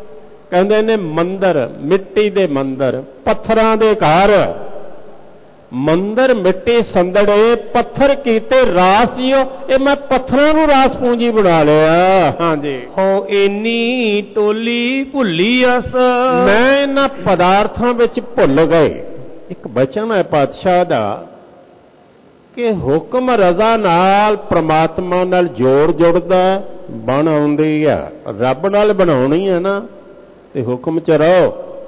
कहंदे ने मंदिर, मिट्टी दे मंदिर, पत्थरां दे घर, ਮੰਦਰ ਮਿੱਟੀ ਸੰਦੜੇ ਪੱਥਰ ਕੀਤੇ ਰਾਸ ਜਿਓ। ਇਹ ਮੈਂ ਪੱਥਰਾਂ ਨੂੰ ਰਾਸ ਪੂੰਜੀ ਬਣਾ ਲਿਆ। ਹਾਂਜੀ, ਹੋ ਇੰਨੀ ਟੋਲੀ ਭੁੱਲੀ ਅਸ, ਮੈਂ ਇਹਨਾਂ ਪਦਾਰਥਾਂ ਵਿੱਚ ਭੁੱਲ ਗਏ। ਇੱਕ ਬਚਨ ਹੈ ਪਾਤਸ਼ਾਹ ਦਾ ਕਿ ਹੁਕਮ ਰਜ਼ਾ ਨਾਲ ਪ੍ਰਮਾਤਮਾ ਨਾਲ ਜੋੜ ਜੁੜਦਾ, ਬਣ ਆਉਂਦੀ ਆ। ਰੱਬ ਨਾਲ ਬਣਾਉਣੀ ਹੈ ਨਾ ਤੇ ਹੁਕਮ ਚ ਰਹੋ।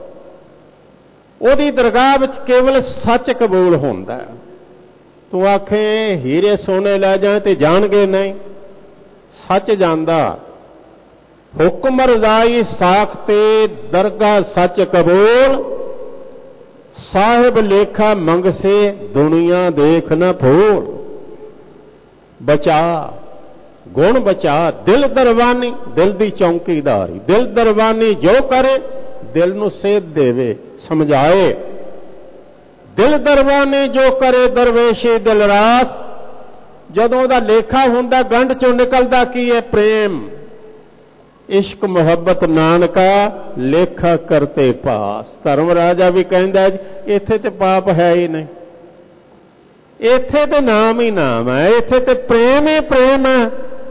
ਉਹਦੀ ਦਰਗਾਹ ਵਿੱਚ ਕੇਵਲ ਸੱਚ ਕਬੂਲ ਹੁੰਦਾ। ਤੂੰ ਆਖੇ ਹੀਰੇ ਸੋਨੇ ਲੈ ਜਾਏ ਤੇ ਜਾਣਗੇ ਨਹੀਂ, ਸੱਚ ਜਾਂਦਾ। ਹੁਕਮ ਰਜ਼ਾਈ ਸਾਖ ਤੇ ਦਰਗਾਹ ਸੱਚ ਕਬੂਲ, ਸਾਹਿਬ ਲੇਖਾ ਮੰਗ ਸੇ ਦੁਨੀਆ ਦੇਖ ਨਾ ਭੂਲ। ਬਚਾ ਗੁਣ ਬਚਾ, ਦਿਲ ਦਰਵਾਨੀ, ਦਿਲ ਦੀ ਚੌਂਕੀਦਾਰੀ। ਦਿਲ ਦਰਵਾਨੀ ਜੋ ਕਰੇ ਦਿਲ ਨੂੰ ਸੇਧ ਦੇਵੇ, ਸਮਝਾਏ। ਦਿਲ ਦਰਵਾਨੀ ਜੋ ਕਰੇ ਦਰਵੇਸ਼ੀ ਦਿਲ ਰਾਸ। ਜਦੋਂ ਉਹਦਾ ਲੇਖਾ ਹੁੰਦਾ ਗੰਢ ਚੋਂ ਨਿਕਲਦਾ ਕੀ ਹੈ? ਪ੍ਰੇਮ, ਇਸ਼ਕ, ਮੁਹੱਬਤ। ਨਾਨਕਾ ਲੇਖਾ ਕਰਤੇ ਪਾਸ। ਧਰਮ ਰਾਜਾ ਵੀ ਕਹਿੰਦਾ ਜੀ ਇੱਥੇ ਤੇ ਪਾਪ ਹੈ ਹੀ ਨਹੀਂ, ਇੱਥੇ ਤੇ ਨਾਮ ਹੀ ਨਾਮ ਹੈ, ਇੱਥੇ ਤੇ ਪ੍ਰੇਮ ਹੀ ਪ੍ਰੇਮ ਹੈ।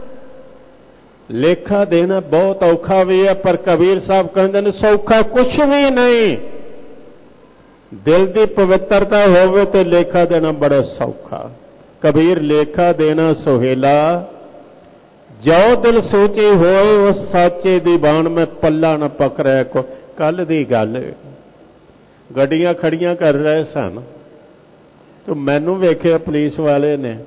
ਲੇਖਾ ਦੇਣਾ ਬਹੁਤ ਔਖਾ ਵੀ ਹੈ, ਪਰ ਕਬੀਰ ਸਾਹਿਬ ਕਹਿੰਦੇ ਨੇ ਸੌਖਾ ਕੁਛ ਵੀ ਨਹੀਂ। ਦਿਲ ਦੀ ਪਵਿੱਤਰਤਾ ਹੋਵੇ ਤੇ ਲੇਖਾ ਦੇਣਾ ਬੜਾ ਸੌਖਾ। ਕਬੀਰ ਲੇਖਾ ਦੇਣਾ ਸੁਹੇਲਾ, ਜੋ ਦਿਲ ਸੋਚੇ ਹੋਏ ਉਸ ਸਾਚੇ ਦੀ ਬਾਣ ਮੈਂ ਪੱਲਾ ਨਾ ਪਕੜਿਆ ਕੋ। ਕੱਲ ਦੀ ਗੱਲ, ਗੱਡੀਆਂ ਖੜੀਆਂ ਕਰ ਰਹੇ ਸਨ ਤੇ ਮੈਨੂੰ ਵੇਖਿਆ ਪੁਲਿਸ ਵਾਲੇ ਨੇ,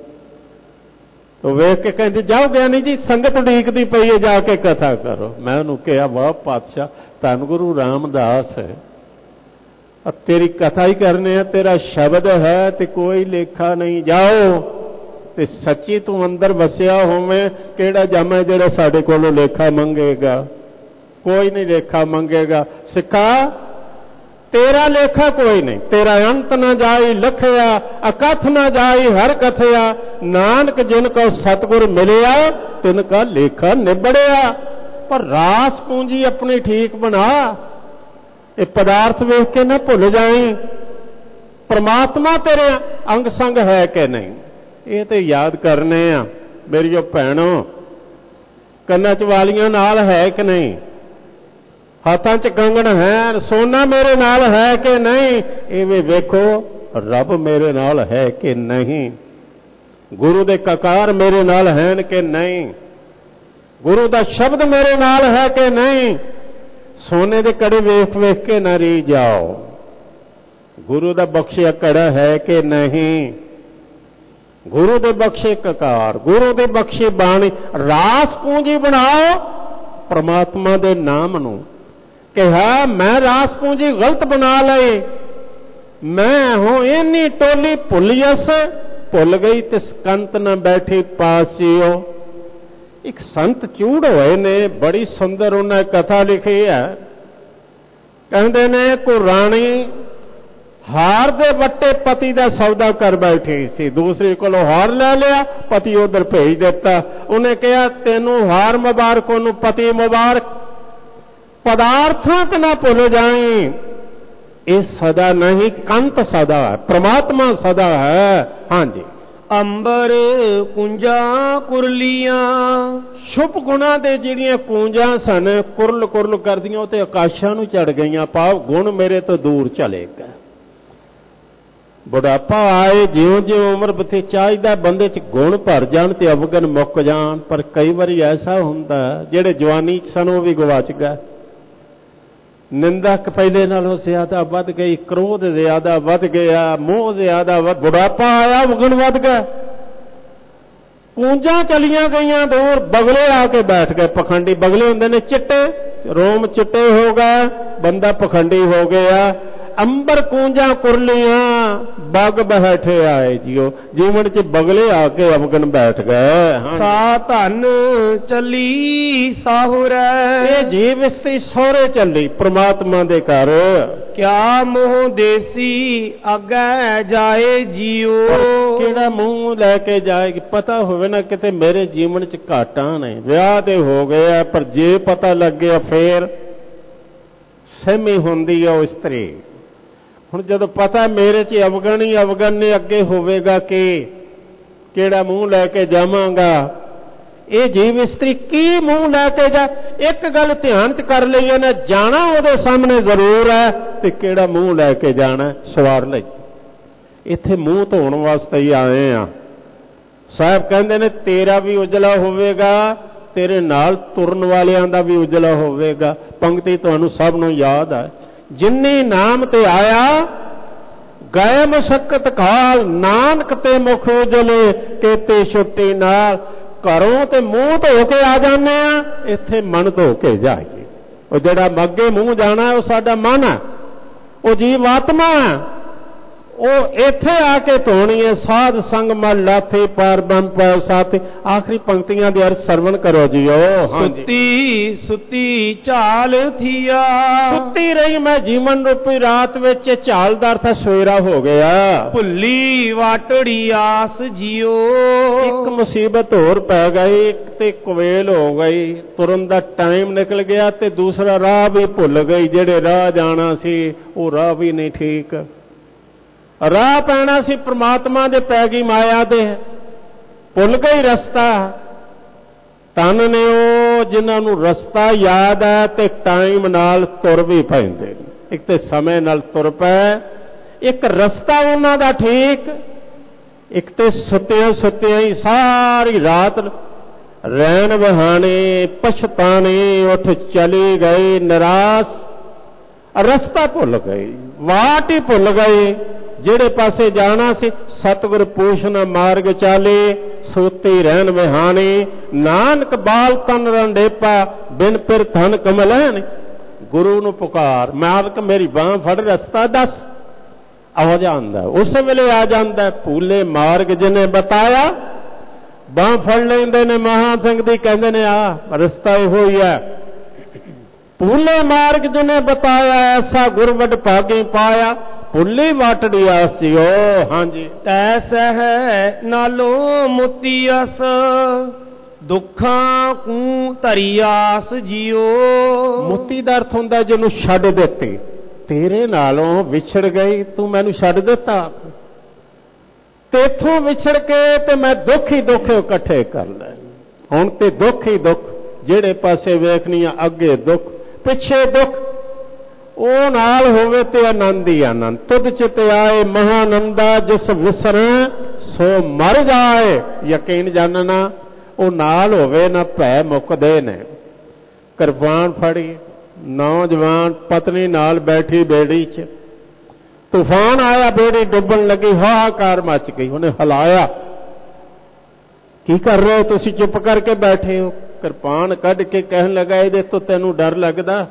ਤੋ ਵੇਖ ਕੇ ਕਹਿੰਦੇ ਜਾਓ ਗਿਆਨੀ ਜੀ ਸੰਗਤ ਉਡੀਕਦੀ ਪਈ ਹੈ, ਜਾ ਕੇ ਕਥਾ ਕਰੋ। ਮੈਂ ਉਹਨੂੰ ਕਿਹਾ ਵਾਹ ਪਾਤਸ਼ਾਹ, ਧੰਨ ਗੁਰੂ ਰਾਮਦਾਸ ਹੈ, ਤੇਰੀ ਕਥਾ ਹੀ ਕਰਨੇ ਆ, ਤੇਰਾ ਸ਼ਬਦ ਹੈ ਤੇ ਕੋਈ ਲੇਖਾ ਨਹੀਂ। ਜਾਓ ਤੇ ਸੱਚੀ ਤੂੰ ਅੰਦਰ ਵਸਿਆ ਹੋਵੇਂ, ਕਿਹੜਾ ਜਾਮਾ ਜਿਹੜਾ ਸਾਡੇ ਕੋਲੋਂ ਲੇਖਾ ਮੰਗੇਗਾ? ਕੋਈ ਨਹੀਂ ਲੇਖਾ ਮੰਗੇਗਾ। ਸਿੱਖਾ ਤੇਰਾ ਲੇਖਾ ਕੋਈ ਨਹੀਂ, ਤੇਰਾ ਅੰਤ ਨਾ ਜਾਈ ਲਖਿਆ, ਅਕਥ ਨਾ ਜਾਈ ਹਰ ਕਥਿਆ। ਨਾਨਕ ਜਿਨ ਕੋ ਸਤਿਗੁਰ ਮਿਲਿਆ ਤਿਨ ਕਾ ਲੇਖਾ ਨਿਬੜਿਆ। ਪਰ ਰਾਸ ਪੂੰਜੀ ਆਪਣੀ ਠੀਕ ਬਣਾ, ਇਹ ਪਦਾਰਥ ਵੇਖ ਕੇ ਨਾ ਭੁੱਲ ਜਾਈ ਪ੍ਰਮਾਤਮਾ ਤੇਰੇ ਅੰਗ ਸੰਗ ਹੈ ਕਿ ਨਹੀਂ। ਇਹ ਤੇ ਯਾਦ ਕਰਨੇ ਆ ਮੇਰੀਓ ਭੈਣੋ। ਕੰਨਾਂ ਚ ਵਾਲੀਆਂ ਨਾਲ ਹੈ ਕਿ ਨਹੀਂ, ਹੱਥਾਂ ਚ ਕੰਗਣ ਹੈ, ਸੋਨਾ ਮੇਰੇ ਨਾਲ ਹੈ ਕਿ ਨਹੀਂ। ਇਹ ਵੀ ਵੇਖੋ ਰੱਬ ਮੇਰੇ ਨਾਲ ਹੈ ਕਿ ਨਹੀਂ, ਗੁਰੂ ਦੇ ਕਕਾਰ ਮੇਰੇ ਨਾਲ ਹਨ ਕਿ ਨਹੀਂ, ਗੁਰੂ ਦਾ ਸ਼ਬਦ ਮੇਰੇ ਨਾਲ ਹੈ ਕਿ ਨਹੀਂ। ਸੋਨੇ ਦੇ ਕੜੇ ਵੇਖ ਵੇਖ ਕੇ ਨਾ ਰੀ ਜਾਓ, ਗੁਰੂ ਦਾ ਬਖਸ਼ਿਆ ਕੜਾ ਹੈ ਕਿ ਨਹੀਂ, ਗੁਰੂ ਦੇ ਬਖਸ਼ੇ ਕਕਾਰ, ਗੁਰੂ ਦੇ ਬਖਸ਼ੇ ਬਾਣੀ। ਰਾਸ ਪੂੰਜੀ ਬਣਾਓ ਪ੍ਰਮਾਤਮਾ ਦੇ ਨਾਮ ਨੂੰ। ਕਿਹਾ ਮੈਂ ਰਾਸ ਪੂੰਜੀ ਗਲਤ ਬਣਾ ਲਈ, ਮੈਂ ਹੋ ਇੰਨੀ ਟੋਲੀ ਭੁੱਲੀਅਸ, ਭੁੱਲ ਗਈ ਤੇ ਸਕੰਤ ਨਾ ਬੈਠੀ ਪਾਸਿਓ। ਇੱਕ ਸੰਤ ਚੂੜ ਹੋਏ ਨੇ, ਬੜੀ ਸੁੰਦਰ ਉਹਨਾਂ ਕਥਾ ਲਿਖੀ ਹੈ। ਕਹਿੰਦੇ ਨੇ ਕੋ ਰਾਣੀ ਹਾਰ ਦੇ ਵੱਟੇ ਪਤੀ ਦਾ ਸੌਦਾ ਕਰ ਬੈਠੀ ਸੀ, ਦੂਸਰੀ ਕੋਲੋਂ ਹਾਰ ਲੈ ਲਿਆ, ਪਤੀ ਉਧਰ ਭੇਜ ਦਿੱਤਾ। ਉਹਨੇ ਕਿਹਾ ਤੈਨੂੰ ਹਾਰ ਮੁਬਾਰਕ, ਉਹਨੂੰ ਪਤੀ ਮੁਬਾਰਕ। ਪਦਾਰਥਾਂ ਤੇ ਨਾ ਭੁੱਲ ਜਾਈ, ਇਹ ਸਦਾ ਨਹੀਂ, ਕੰਤ ਸਦਾ ਹੈ, ਪ੍ਰਮਾਤਮਾ ਸਦਾ ਹੈ। ਹਾਂਜੀ, ਅੰਬਰ ਕੁੰਜਾਂ ਕੁਰਲੀਆਂ। ਸ਼ੁਭ ਗੁਣਾਂ ਦੇ ਜਿਹੜੀਆਂ ਕੂੰਜਾਂ ਸਨ ਕੁਰਲ ਕੁਰਲ ਕਰਦੀਆਂ, ਉਹ ਤੇ ਆਕਾਸ਼ਾਂ ਨੂੰ ਚੜ ਗਈਆਂ। ਭਾਵ ਗੁਣ ਮੇਰੇ ਤੋਂ ਦੂਰ ਚਲੇ ਗਏ। ਬੁਢਾਪਾ ਆਏ, ਜਿਉਂ ਜਿਉਂ ਉਮਰ ਬਥੇ ਚਾਹੀਦਾ ਬੰਦੇ 'ਚ ਗੁਣ ਭਰ ਜਾਣ ਤੇ ਅਵਗਨ ਮੁੱਕ ਜਾਣ। ਪਰ ਕਈ ਵਾਰੀ ਐਸਾ ਹੁੰਦਾ ਜਿਹੜੇ ਜਵਾਨੀ 'ਚ ਸਨ ਉਹ ਵੀ ਗਵਾਚ ਗਏ। ਨਿੰਦਾ ਪਹਿਲੇ ਨਾਲੋਂ ਜ਼ਿਆਦਾ ਵੱਧ ਗਈ, ਕ੍ਰੋਧ ਜ਼ਿਆਦਾ ਵੱਧ ਗਿਆ, ਮੋਹ ਜ਼ਿਆਦਾ ਵੱਧ, ਬੁਢਾਪਾ ਆਇਆ ਅਵਗਨ ਵੱਧ ਗਿਆ, ਕੂੰਜਾਂ ਚਲੀਆਂ ਗਈਆਂ ਦੂਰ। ਬਗਲੇ ਆ ਕੇ ਬੈਠ ਗਏ, ਪਖੰਡੀ ਬਗਲੇ ਹੁੰਦੇ ਨੇ ਚਿੱਟੇ, ਰੋਮ ਚਿੱਟੇ ਹੋ ਗਏ, ਬੰਦਾ ਪਖੰਡੀ ਹੋ ਗਿਆ। ਅੰਬਰ ਕੂੰਜਾਂ ਕੁਰਲੀਆਂ ਬਗ ਬੈਠੇ ਆਏ ਜਿਉ, ਜੀਵਨ 'ਚ ਬਗਲੇ ਆ ਕੇ ਅਵਗਨ ਬੈਠ ਗਏ। ਸਾ ਧਨ ਚੱਲੀ ਸਾਹੁਰੈ। ਇਹ ਜੀਵ ਇਸਤਰੀ ਸਹੁਰੇ ਚੱਲੀ ਪ੍ਰਮਾਤਮਾ ਦੇ ਘਰ। ਕਿਆ ਮੋਹ ਦੇਸੀ ਅੱਗੇ ਜਾਏ ਜੀਓ। ਕਿਹੜਾ ਮੂੰਹ ਲੈ ਕੇ ਜਾਏਗੀ? ਪਤਾ ਹੋਵੇ ਨਾ ਕਿਤੇ ਮੇਰੇ ਜੀਵਨ 'ਚ ਘਾਟਾਂ ਨੇ, ਵਿਆਹ ਤੇ ਹੋ ਗਿਆ, ਪਰ ਜੇ ਪਤਾ ਲੱਗ ਗਿਆ ਫੇਰ ਸਹਿਮੀ ਹੁੰਦੀ ਆ ਉਹ ਇਸਤਰੀ। ਹੁਣ ਜਦੋਂ ਪਤਾ ਮੇਰੇ 'ਚ ਅਵਗਣ ਹੀ ਅਵਗਣ ਨੇ, ਅੱਗੇ ਹੋਵੇਗਾ ਕਿ ਕਿਹੜਾ ਮੂੰਹ ਲੈ ਕੇ ਜਾਵਾਂਗਾ। ਇਹ ਜੀਵ ਇਸਤਰੀ ਕੀ ਮੂੰਹ ਲੈ ਕੇ ਜਾ। ਇੱਕ ਗੱਲ ਧਿਆਨ 'ਚ ਕਰ ਲਈਏ ਨਾ, ਜਾਣਾ ਉਹਦੇ ਸਾਹਮਣੇ ਜ਼ਰੂਰ ਹੈ, ਤੇ ਕਿਹੜਾ ਮੂੰਹ ਲੈ ਕੇ ਜਾਣਾ ਸਵਾਰ ਲਈ। ਇੱਥੇ ਮੂੰਹ ਧੋਣ ਵਾਸਤੇ ਹੀ ਆਏ ਆ। ਸਾਹਿਬ ਕਹਿੰਦੇ ਨੇ ਤੇਰਾ ਵੀ ਉਜਲਾ ਹੋਵੇਗਾ, ਤੇਰੇ ਨਾਲ ਤੁਰਨ ਵਾਲਿਆਂ ਦਾ ਵੀ ਉਜਲਾ ਹੋਵੇਗਾ। ਪੰਕਤੀ ਤੁਹਾਨੂੰ ਸਭ ਨੂੰ ਯਾਦ ਹੈ, ਜਿੰਨੀ ਨਾਮ ਤੇ ਆਇਆ ਗਏ ਮੁਸ਼ੱਕਤ ਕਾਲ, ਨਾਨਕ ਤੇ ਮੁਖ ਉਜਲੇ ਕੇਤੇ ਛੁੱਟੀ ਨਾਲ। ਘਰੋਂ ਤੇ ਮੂੰਹ ਧੋ ਕੇ ਆ ਜਾਂਦੇ ਆ, ਇੱਥੇ ਮਨ ਧੋ ਕੇ ਜਾਈਏ। ਉਹ ਜਿਹੜਾ ਅੱਗੇ ਮੂੰਹ ਜਾਣਾ ਉਹ ਸਾਡਾ ਮਨ ਹੈ, ਉਹ ਜੀਵ ਆਤਮਾ ਹੈ, ਉਹ ਇੱਥੇ ਆ ਕੇ ਧੋਣੀ ਹੈ। ਸਾਧ ਸੰਗ ਮਲ ਲਾਥੇ ਪਾਰ ਬੰਮ ਪਾਇ ਸਾਥੀ। ਆਖਰੀ ਪੰਕਤੀਆਂ ਦੇ ਅਰਥ ਸਰਵਣ ਕਰੋ ਜੀਓ। ਸੁੱਤੀ ਸੁੱਤੀ ਝਾਲ ਥੀਆ, ਸੁੱਤੀ ਰਹੀ ਮੈਂ ਜੀਵਨ ਰੂਪੀ ਰਾਤ ਵਿੱਚ। ਝਾਲ ਦਾ ਅਰਥ ਸਵੇਰਾ ਹੋ ਗਿਆ। ਭੁੱਲੀ ਵਾਟੜੀ ਆਸ ਜੀਓ, ਇੱਕ ਮੁਸੀਬਤ ਹੋਰ ਪੈ ਗਈ, ਇੱਕ ਤੇ ਕੁਵੇਲ ਹੋ ਗਈ, ਤੁਰਨ ਦਾ ਟਾਈਮ ਨਿਕਲ ਗਿਆ, ਤੇ ਦੂਸਰਾ ਰਾਹ ਵੀ ਭੁੱਲ ਗਈ। ਜਿਹੜੇ ਰਾਹ ਜਾਣਾ ਸੀ ਉਹ ਰਾਹ ਵੀ ਨਹੀਂ ਠੀਕ। ਰਾਹ ਪੈਣਾ ਸੀ ਪ੍ਰਮਾਤਮਾ ਦੇ, ਪੈ ਗਈ ਮਾਇਆ ਦੇ, ਭੁੱਲ ਗਈ ਰਸਤਾ। ਧਨ ਨੇ ਉਹ ਜਿਨ੍ਹਾਂ ਨੂੰ ਰਸਤਾ ਯਾਦ ਹੈ ਤੇ ਟਾਈਮ ਨਾਲ ਤੁਰ ਵੀ ਪੈਂਦੇ। ਇੱਕ ਤੇ ਸਮੇਂ ਨਾਲ ਤੁਰ ਪਏ, ਇੱਕ ਰਸਤਾ ਉਹਨਾਂ ਦਾ ਠੀਕ, ਇੱਕ ਤੇ ਸੁੱਤਿਆਂ ਸੁੱਤਿਆਂ ਹੀ ਸਾਰੀ ਰਾਤ ਰਹਿਣ ਬਹਾਨੇ ਪਛਤਾਣੇ ਉੱਠ ਚਲੀ ਗਏ ਨਿਰਾਸ਼। ਰਸਤਾ ਭੁੱਲ ਗਏ, ਵਾਟ ਹੀ ਭੁੱਲ ਗਏ, ਜਿਹੜੇ ਪਾਸੇ ਜਾਣਾ ਸੀ। ਸਤਿਗੁਰ ਪੂਛਨ ਮਾਰਗ ਚਾਲੇ, ਸੋਤੀ ਰਹਿਣ ਵਿਹਾਣੇ। ਨਾਨਕ ਬਾਲ ਤਨ ਰੰਡੇਪਾ, ਬਿਨ ਫਿਰ ਧਨ ਕਮਲੈਨ। ਗੁਰੂ ਨੂੰ ਪੁਕਾਰ, ਮਾਲਕ ਮੇਰੀ ਬਾਂਹ ਫੜ, ਰਸਤਾ ਦੱਸ। ਆ ਜਾਂਦਾ, ਉਸੇ ਵੇਲੇ ਆ ਜਾਂਦਾ। ਭੂਲੇ ਮਾਰਗ ਜਿਹਨੇ ਬਤਾਇਆ, ਬਾਂਹ ਫੜ ਲੈਂਦੇ ਨੇ ਮਹਾਂ ਸਿੰਘ ਦੀ, ਕਹਿੰਦੇ ਨੇ ਆ ਰਸਤਾ ਇਹੋ ਹੀ ਹੈ। ਭੂਲੇ ਮਾਰਗ ਜਿਹਨੇ ਬਤਾਇਆ, ਐਸਾ ਗੁਰਵਡ ਭਾਗੀ ਪਾਇਆ। ਭੁੱਲੀ ਵਾਟੜੀ ਆਸ ਜੀਓ। ਹਾਂਜੀ, ਤੈਸ ਹੈ ਨਾਲੋਂ ਮੋਤੀ ਅਸ, ਦੁੱਖਾਂ ਕੂ ਧਰੀ ਆਸ ਜੀਓ। ਮੋਤੀ ਦਾ ਅਰਥ ਹੁੰਦਾ ਜਿਹਨੂੰ ਛੱਡ ਦਿੱਤੀ। ਤੇਰੇ ਨਾਲੋਂ ਵਿਛੜ ਗਈ, ਤੂੰ ਮੈਨੂੰ ਛੱਡ ਦਿੱਤਾ। ਤੇਥੋਂ ਵਿਛੜ ਕੇ ਤੇ ਮੈਂ ਦੁੱਖ ਹੀ ਦੁੱਖ ਇਕੱਠੇ ਕਰ ਲੈ। ਹੁਣ ਤੇ ਦੁੱਖ ਹੀ ਦੁੱਖ, ਜਿਹੜੇ ਪਾਸੇ ਵੇਖਣੀ ਆ ਅੱਗੇ ਦੁੱਖ ਪਿੱਛੇ ਦੁੱਖ, ਉਹ ਨਾਲ ਹੋਵੇ ਤੇ ਆਨੰਦ ਹੀ ਆਨੰਦ। ਤੁਧ ਚਿਤ ਆਏ ਮਹਾਨੰਦਾ, ਜਿਸ ਵਿਸਰੇ ਸੋ ਮਰ ਜਾਏ। ਯਕੀਨ ਜਾਣਨਾ, ਉਹ ਨਾਲ ਹੋਵੇ ਨਾ ਭੈ ਮੁੱਕਦੇ ਨੇ। ਕਿਰਪਾਨ ਫੜੀ, ਨੌਜਵਾਨ ਪਤਨੀ ਨਾਲ ਬੈਠੀ ਬੇੜੀ 'ਚ, ਤੂਫਾਨ ਆਇਆ, ਬੇੜੀ ਡੁੱਬਣ ਲੱਗੀ, ਹਾਹਾਕਾਰ ਮਚ ਗਈ। ਉਹਨੇ ਹਿਲਾਇਆ, ਕੀ ਕਰ ਰਹੇ ਹੋ ਤੁਸੀਂ, ਚੁੱਪ ਕਰਕੇ ਬੈਠੇ ਹੋ। ਕਿਰਪਾਨ ਕੱਢ ਕੇ ਕਹਿਣ ਲੱਗਾ, ਇਹਦੇ ਤੋਂ ਤੈਨੂੰ ਡਰ ਲੱਗਦਾ?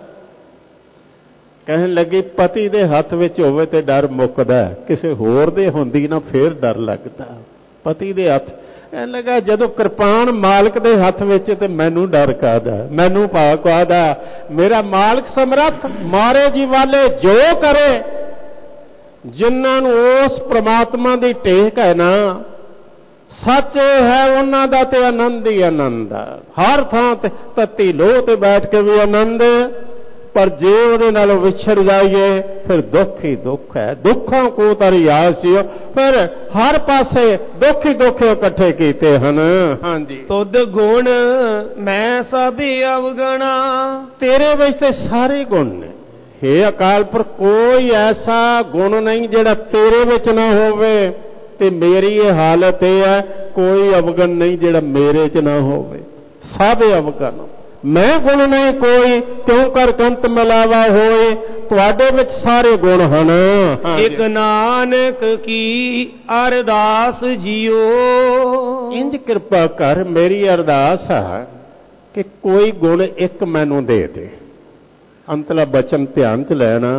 ਕਹਿਣ ਲੱਗੀ, ਪਤੀ ਦੇ ਹੱਥ ਵਿੱਚ ਹੋਵੇ ਤੇ ਡਰ ਮੁੱਕਦਾ, ਕਿਸੇ ਹੋਰ ਦੇ ਹੁੰਦੀ ਨਾ ਫੇਰ ਡਰ ਲੱਗਦਾ। ਪਤੀ ਦੇ ਹੱਥ। ਕਹਿਣ ਲੱਗਾ, ਜਦੋਂ ਕਿਰਪਾਨ ਮਾਲਕ ਦੇ ਹੱਥ ਵਿੱਚ ਤੇ ਮੈਨੂੰ ਡਰ ਕਾਹਦਾ, ਮੈਨੂੰ ਭਾ ਕਾਹਦਾ। ਮੇਰਾ ਮਾਲਕ ਸਮਰੱਥ, ਮਾਰੇ ਜੀ ਵਾਲੇ ਜੋ ਕਰੇ। ਜਿਨ੍ਹਾਂ ਨੂੰ ਉਸ ਪ੍ਰਮਾਤਮਾ ਦੀ ਟੇਕ ਹੈ ਨਾ, ਸੱਚ ਹੈ ਉਹਨਾਂ ਦਾ ਤੇ ਆਨੰਦ ਹੀ ਆਨੰਦ ਹੈ। ਹਰ ਥਾਂ ਤੇ ਤੱਤੀ ਲੋਹ ਤੇ ਬੈਠ ਕੇ ਵੀ ਆਨੰਦ, ਪਰ ਜੇ ਉਹਦੇ ਨਾਲੋਂ ਵਿਛੜ ਜਾਈਏ ਫਿਰ ਦੁੱਖ ਹੀ ਦੁੱਖ ਹੈ। ਦੁੱਖਾਂ ਕੋ ਤਰੀ ਆਸ ਜੀਓ, ਫਿਰ ਹਰ ਪਾਸੇ ਦੁੱਖ ਹੀ ਦੁੱਖ ਇਕੱਠੇ ਕੀਤੇ ਹਨ। ਹਾਂਜੀ, ਤੁਧ ਗੁਣ ਮੈਂ ਸਭ ਅਵਗਣਾ, ਤੇਰੇ ਵਿੱਚ ਤੇ ਸਾਰੇ ਗੁਣ ਨੇ। ਹੇ ਅਕਾਲ ਪੁਰਖ, ਕੋਈ ਐਸਾ ਗੁਣ ਨਹੀਂ ਜਿਹੜਾ ਤੇਰੇ ਵਿੱਚ ਨਾ ਹੋਵੇ। ਤੇ ਮੇਰੀ ਇਹ ਹਾਲਤ ਇਹ ਹੈ, ਕੋਈ ਅਵਗਣ ਨਹੀਂ ਜਿਹੜਾ ਮੇਰੇ 'ਚ ਨਾ ਹੋਵੇ। ਸਭ ਅਵਗਣ। ਮੈਂ ਗੁਣ ਨਹੀਂ ਕੋਈ, ਕਿਉਂ ਕਰ ਕੰਤ ਮਿਲਾਵਾ ਹੋਏ। ਤੁਹਾਡੇ ਵਿੱਚ ਸਾਰੇ ਗੁਣ ਹਨ। ਇੱਕ ਨਾਨਕ ਕੀ ਅਰਦਾਸ ਜੀਓ। ਇੰਜ ਕਿਰਪਾ ਕਰ, ਮੇਰੀ ਅਰਦਾਸ ਹੈ ਕਿ ਕੋਈ ਗੁਣ ਇੱਕ ਮੈਨੂੰ ਦੇ ਦੇ। ਅੰਤਲਾ ਬਚਨ ਧਿਆਨ 'ਚ ਲੈਣਾ।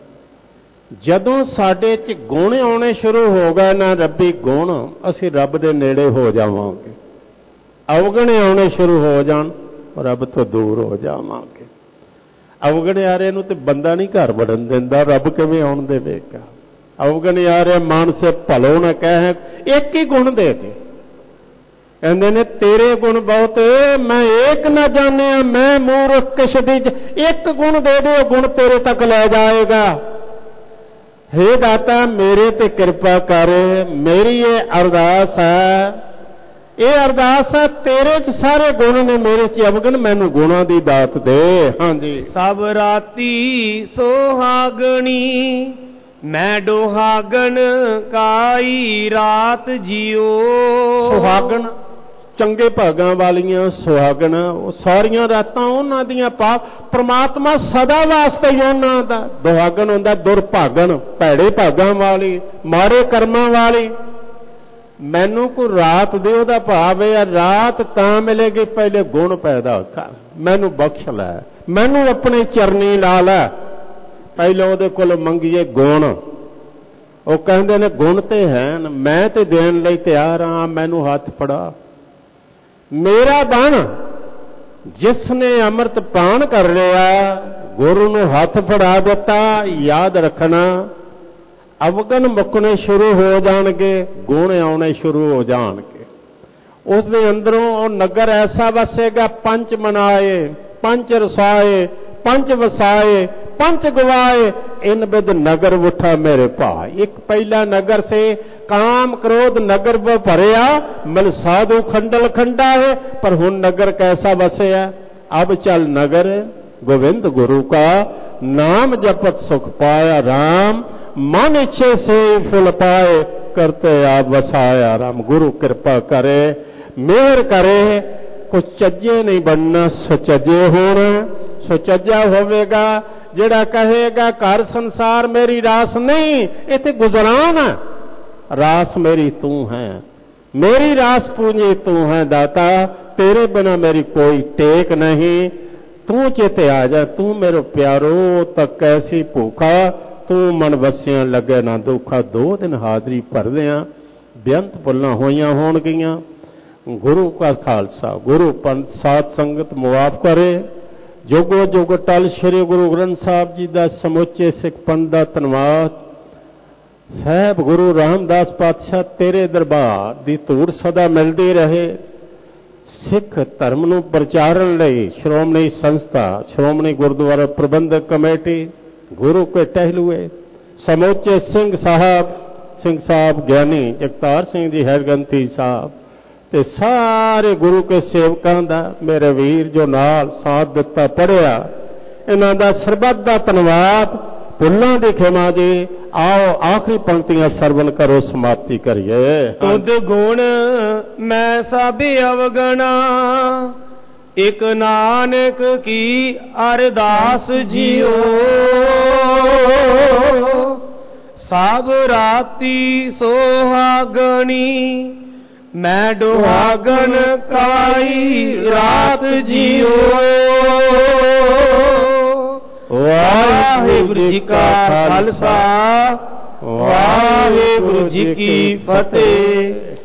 ਜਦੋਂ ਸਾਡੇ 'ਚ ਗੁਣ ਆਉਣੇ ਸ਼ੁਰੂ ਹੋ ਗਏ ਨਾ, ਰੱਬੀ ਗੁਣ, ਅਸੀਂ ਰੱਬ ਦੇ ਨੇੜੇ ਹੋ ਜਾਵਾਂਗੇ। ਅਵਗਣ ਆਉਣੇ ਸ਼ੁਰੂ ਹੋ ਜਾਣ, ਰੱਬ ਤੋਂ ਦੂਰ ਹੋ ਜਾਵਾਂਗੇ। ਅਵਗਣਿਆਰੇ ਨੂੰ ਤੇ ਬੰਦਾ ਨਹੀਂ ਘਰ ਵੜਨ ਦਿੰਦਾ, ਰੱਬ ਕਿਵੇਂ ਆਉਣ ਦੇਵੇਗਾ। ਅਵਗਣਿਆਰੇ ਮਾਨਸੇ ਭਲੋ ਨਾ ਕਹਿ, ਇੱਕ ਹੀ ਗੁਣ ਦੇ ਦੇ। ਕਹਿੰਦੇ ਨੇ ਤੇਰੇ ਗੁਣ ਬਹੁਤ, ਮੈਂ ਏਕ ਨਾ ਜਾਣਿਆ, ਮੈਂ ਮੂਰਖ ਕਿਛ ਦੀ। ਇੱਕ ਗੁਣ ਦੇ ਦੇ, ਉਹ ਗੁਣ ਤੇਰੇ ਤੱਕ ਲੈ ਜਾਏਗਾ। हे दाता मेरे ते कृपा कर, मेरी ये अरदास है, ये अरदास है तेरे च सारे गुण ने, मेरे च अवगुण, मैनू गुणों की दात दे। हाँ जी। सब राती सोहागणी, मैं डोहागन काई रात जियो। सुहागन चंगे भागां वालियां सुहागन, सारियां रातां उन्हां दियां पा, परमात्मा सदा वास्ते ही उन्हां दा। दुहागन हुंदा दुरभागन, भैड़े भागां वाली, मारे कर्मां वाली। मैनू कोई रात दे, उहदा भाव है रात तां मिलेगी पहले गुण पैदा कर, मैनू बख्श लै, मैनू अपने चरनी ला लै, पहले उहदे कोल मंगीए गुण। वो कहंदे ने गुण ते हैं, मैं ते देण लई तैयार हाँ, मैनू हथ फड़ा। मेरा बन जिसने अमृत पान कर लिया, गुरु नू हथ फड़ा दिता, याद रखना अवगन मुकने शुरू हो जाणगे, गुण आने शुरू हो जाणगे। उस दे अंदरों वो नगर ऐसा वसेगा, पंच मनाए, पंच रसाए, पंच वसाए, पंच गवाए, इन बिद नगर उठा मेरे भाई। एक पहला नगर से काम क्रोध नगर वो भरिया, मल साधु खंडल खंडा है, पर हुन नगर कैसा वसया। अब चल नगर गोविंद गुरु का, नाम जपत सुख पाया राम, मन इच्छे से फुल पाए, करते आप वसाया राम। गुरु कृपा करे, मेहर करे, कुछ चज्जे नहीं बनना, सुचज्जे होना। सुचज्जा होवेगा जेड़ा कहेगा घर संसार मेरी रास नहीं, इत्थे गुजरान है, रास मेरी तू है, मेरी रास पूंजी तू है दाता, तेरे बिना मेरी कोई टेक नहीं। तू चेते आ जा, तू मेरे प्यारो तक कैसी भूखा, तू मन वसिया लगे ना दुखा। दो दिन हाजरी भर दिया, बेअंत भुल्लां होइयां होणगियां। गुरु का खालसा, गुरु पंथ साध संगत मुआफ करे। जोगो जोग टल श्री गुरु ग्रंथ साहब जी का समुचे सिख पंथ का धन्यवाद। साहब गुरु रामदास पातशाह तेरे दरबार की धूड़ सदा मिलती रहे। सिख धर्म नूं प्रचारण लई श्रोमणी संस्था, श्रोमणी गुरुद्वारा प्रबंधक कमेटी, गुरु के टहलुए, समूचे सिंह साहब, सिंह साहब ज्ञानी जगतार सिंह जी हैरगंती साहब, ते सारे गुरु के सेवकों का, मेरे वीर जो नाल साथ दिता पढ़िया, इन्हां दा सरबत दा धन्यवाद। भुल्लां दी खिमा जी। आओ आखिरी पंक्तियां सरवण करो, समाप्ति करिए। तुद गुण मैं सब अवगणा, एक नानक की अरदास जियो। सब राती सोहागणी, मैं डोहागन काई रात जियो। वाहिगुरु जी का खालसा, वाहिगुरु जी की फतेह।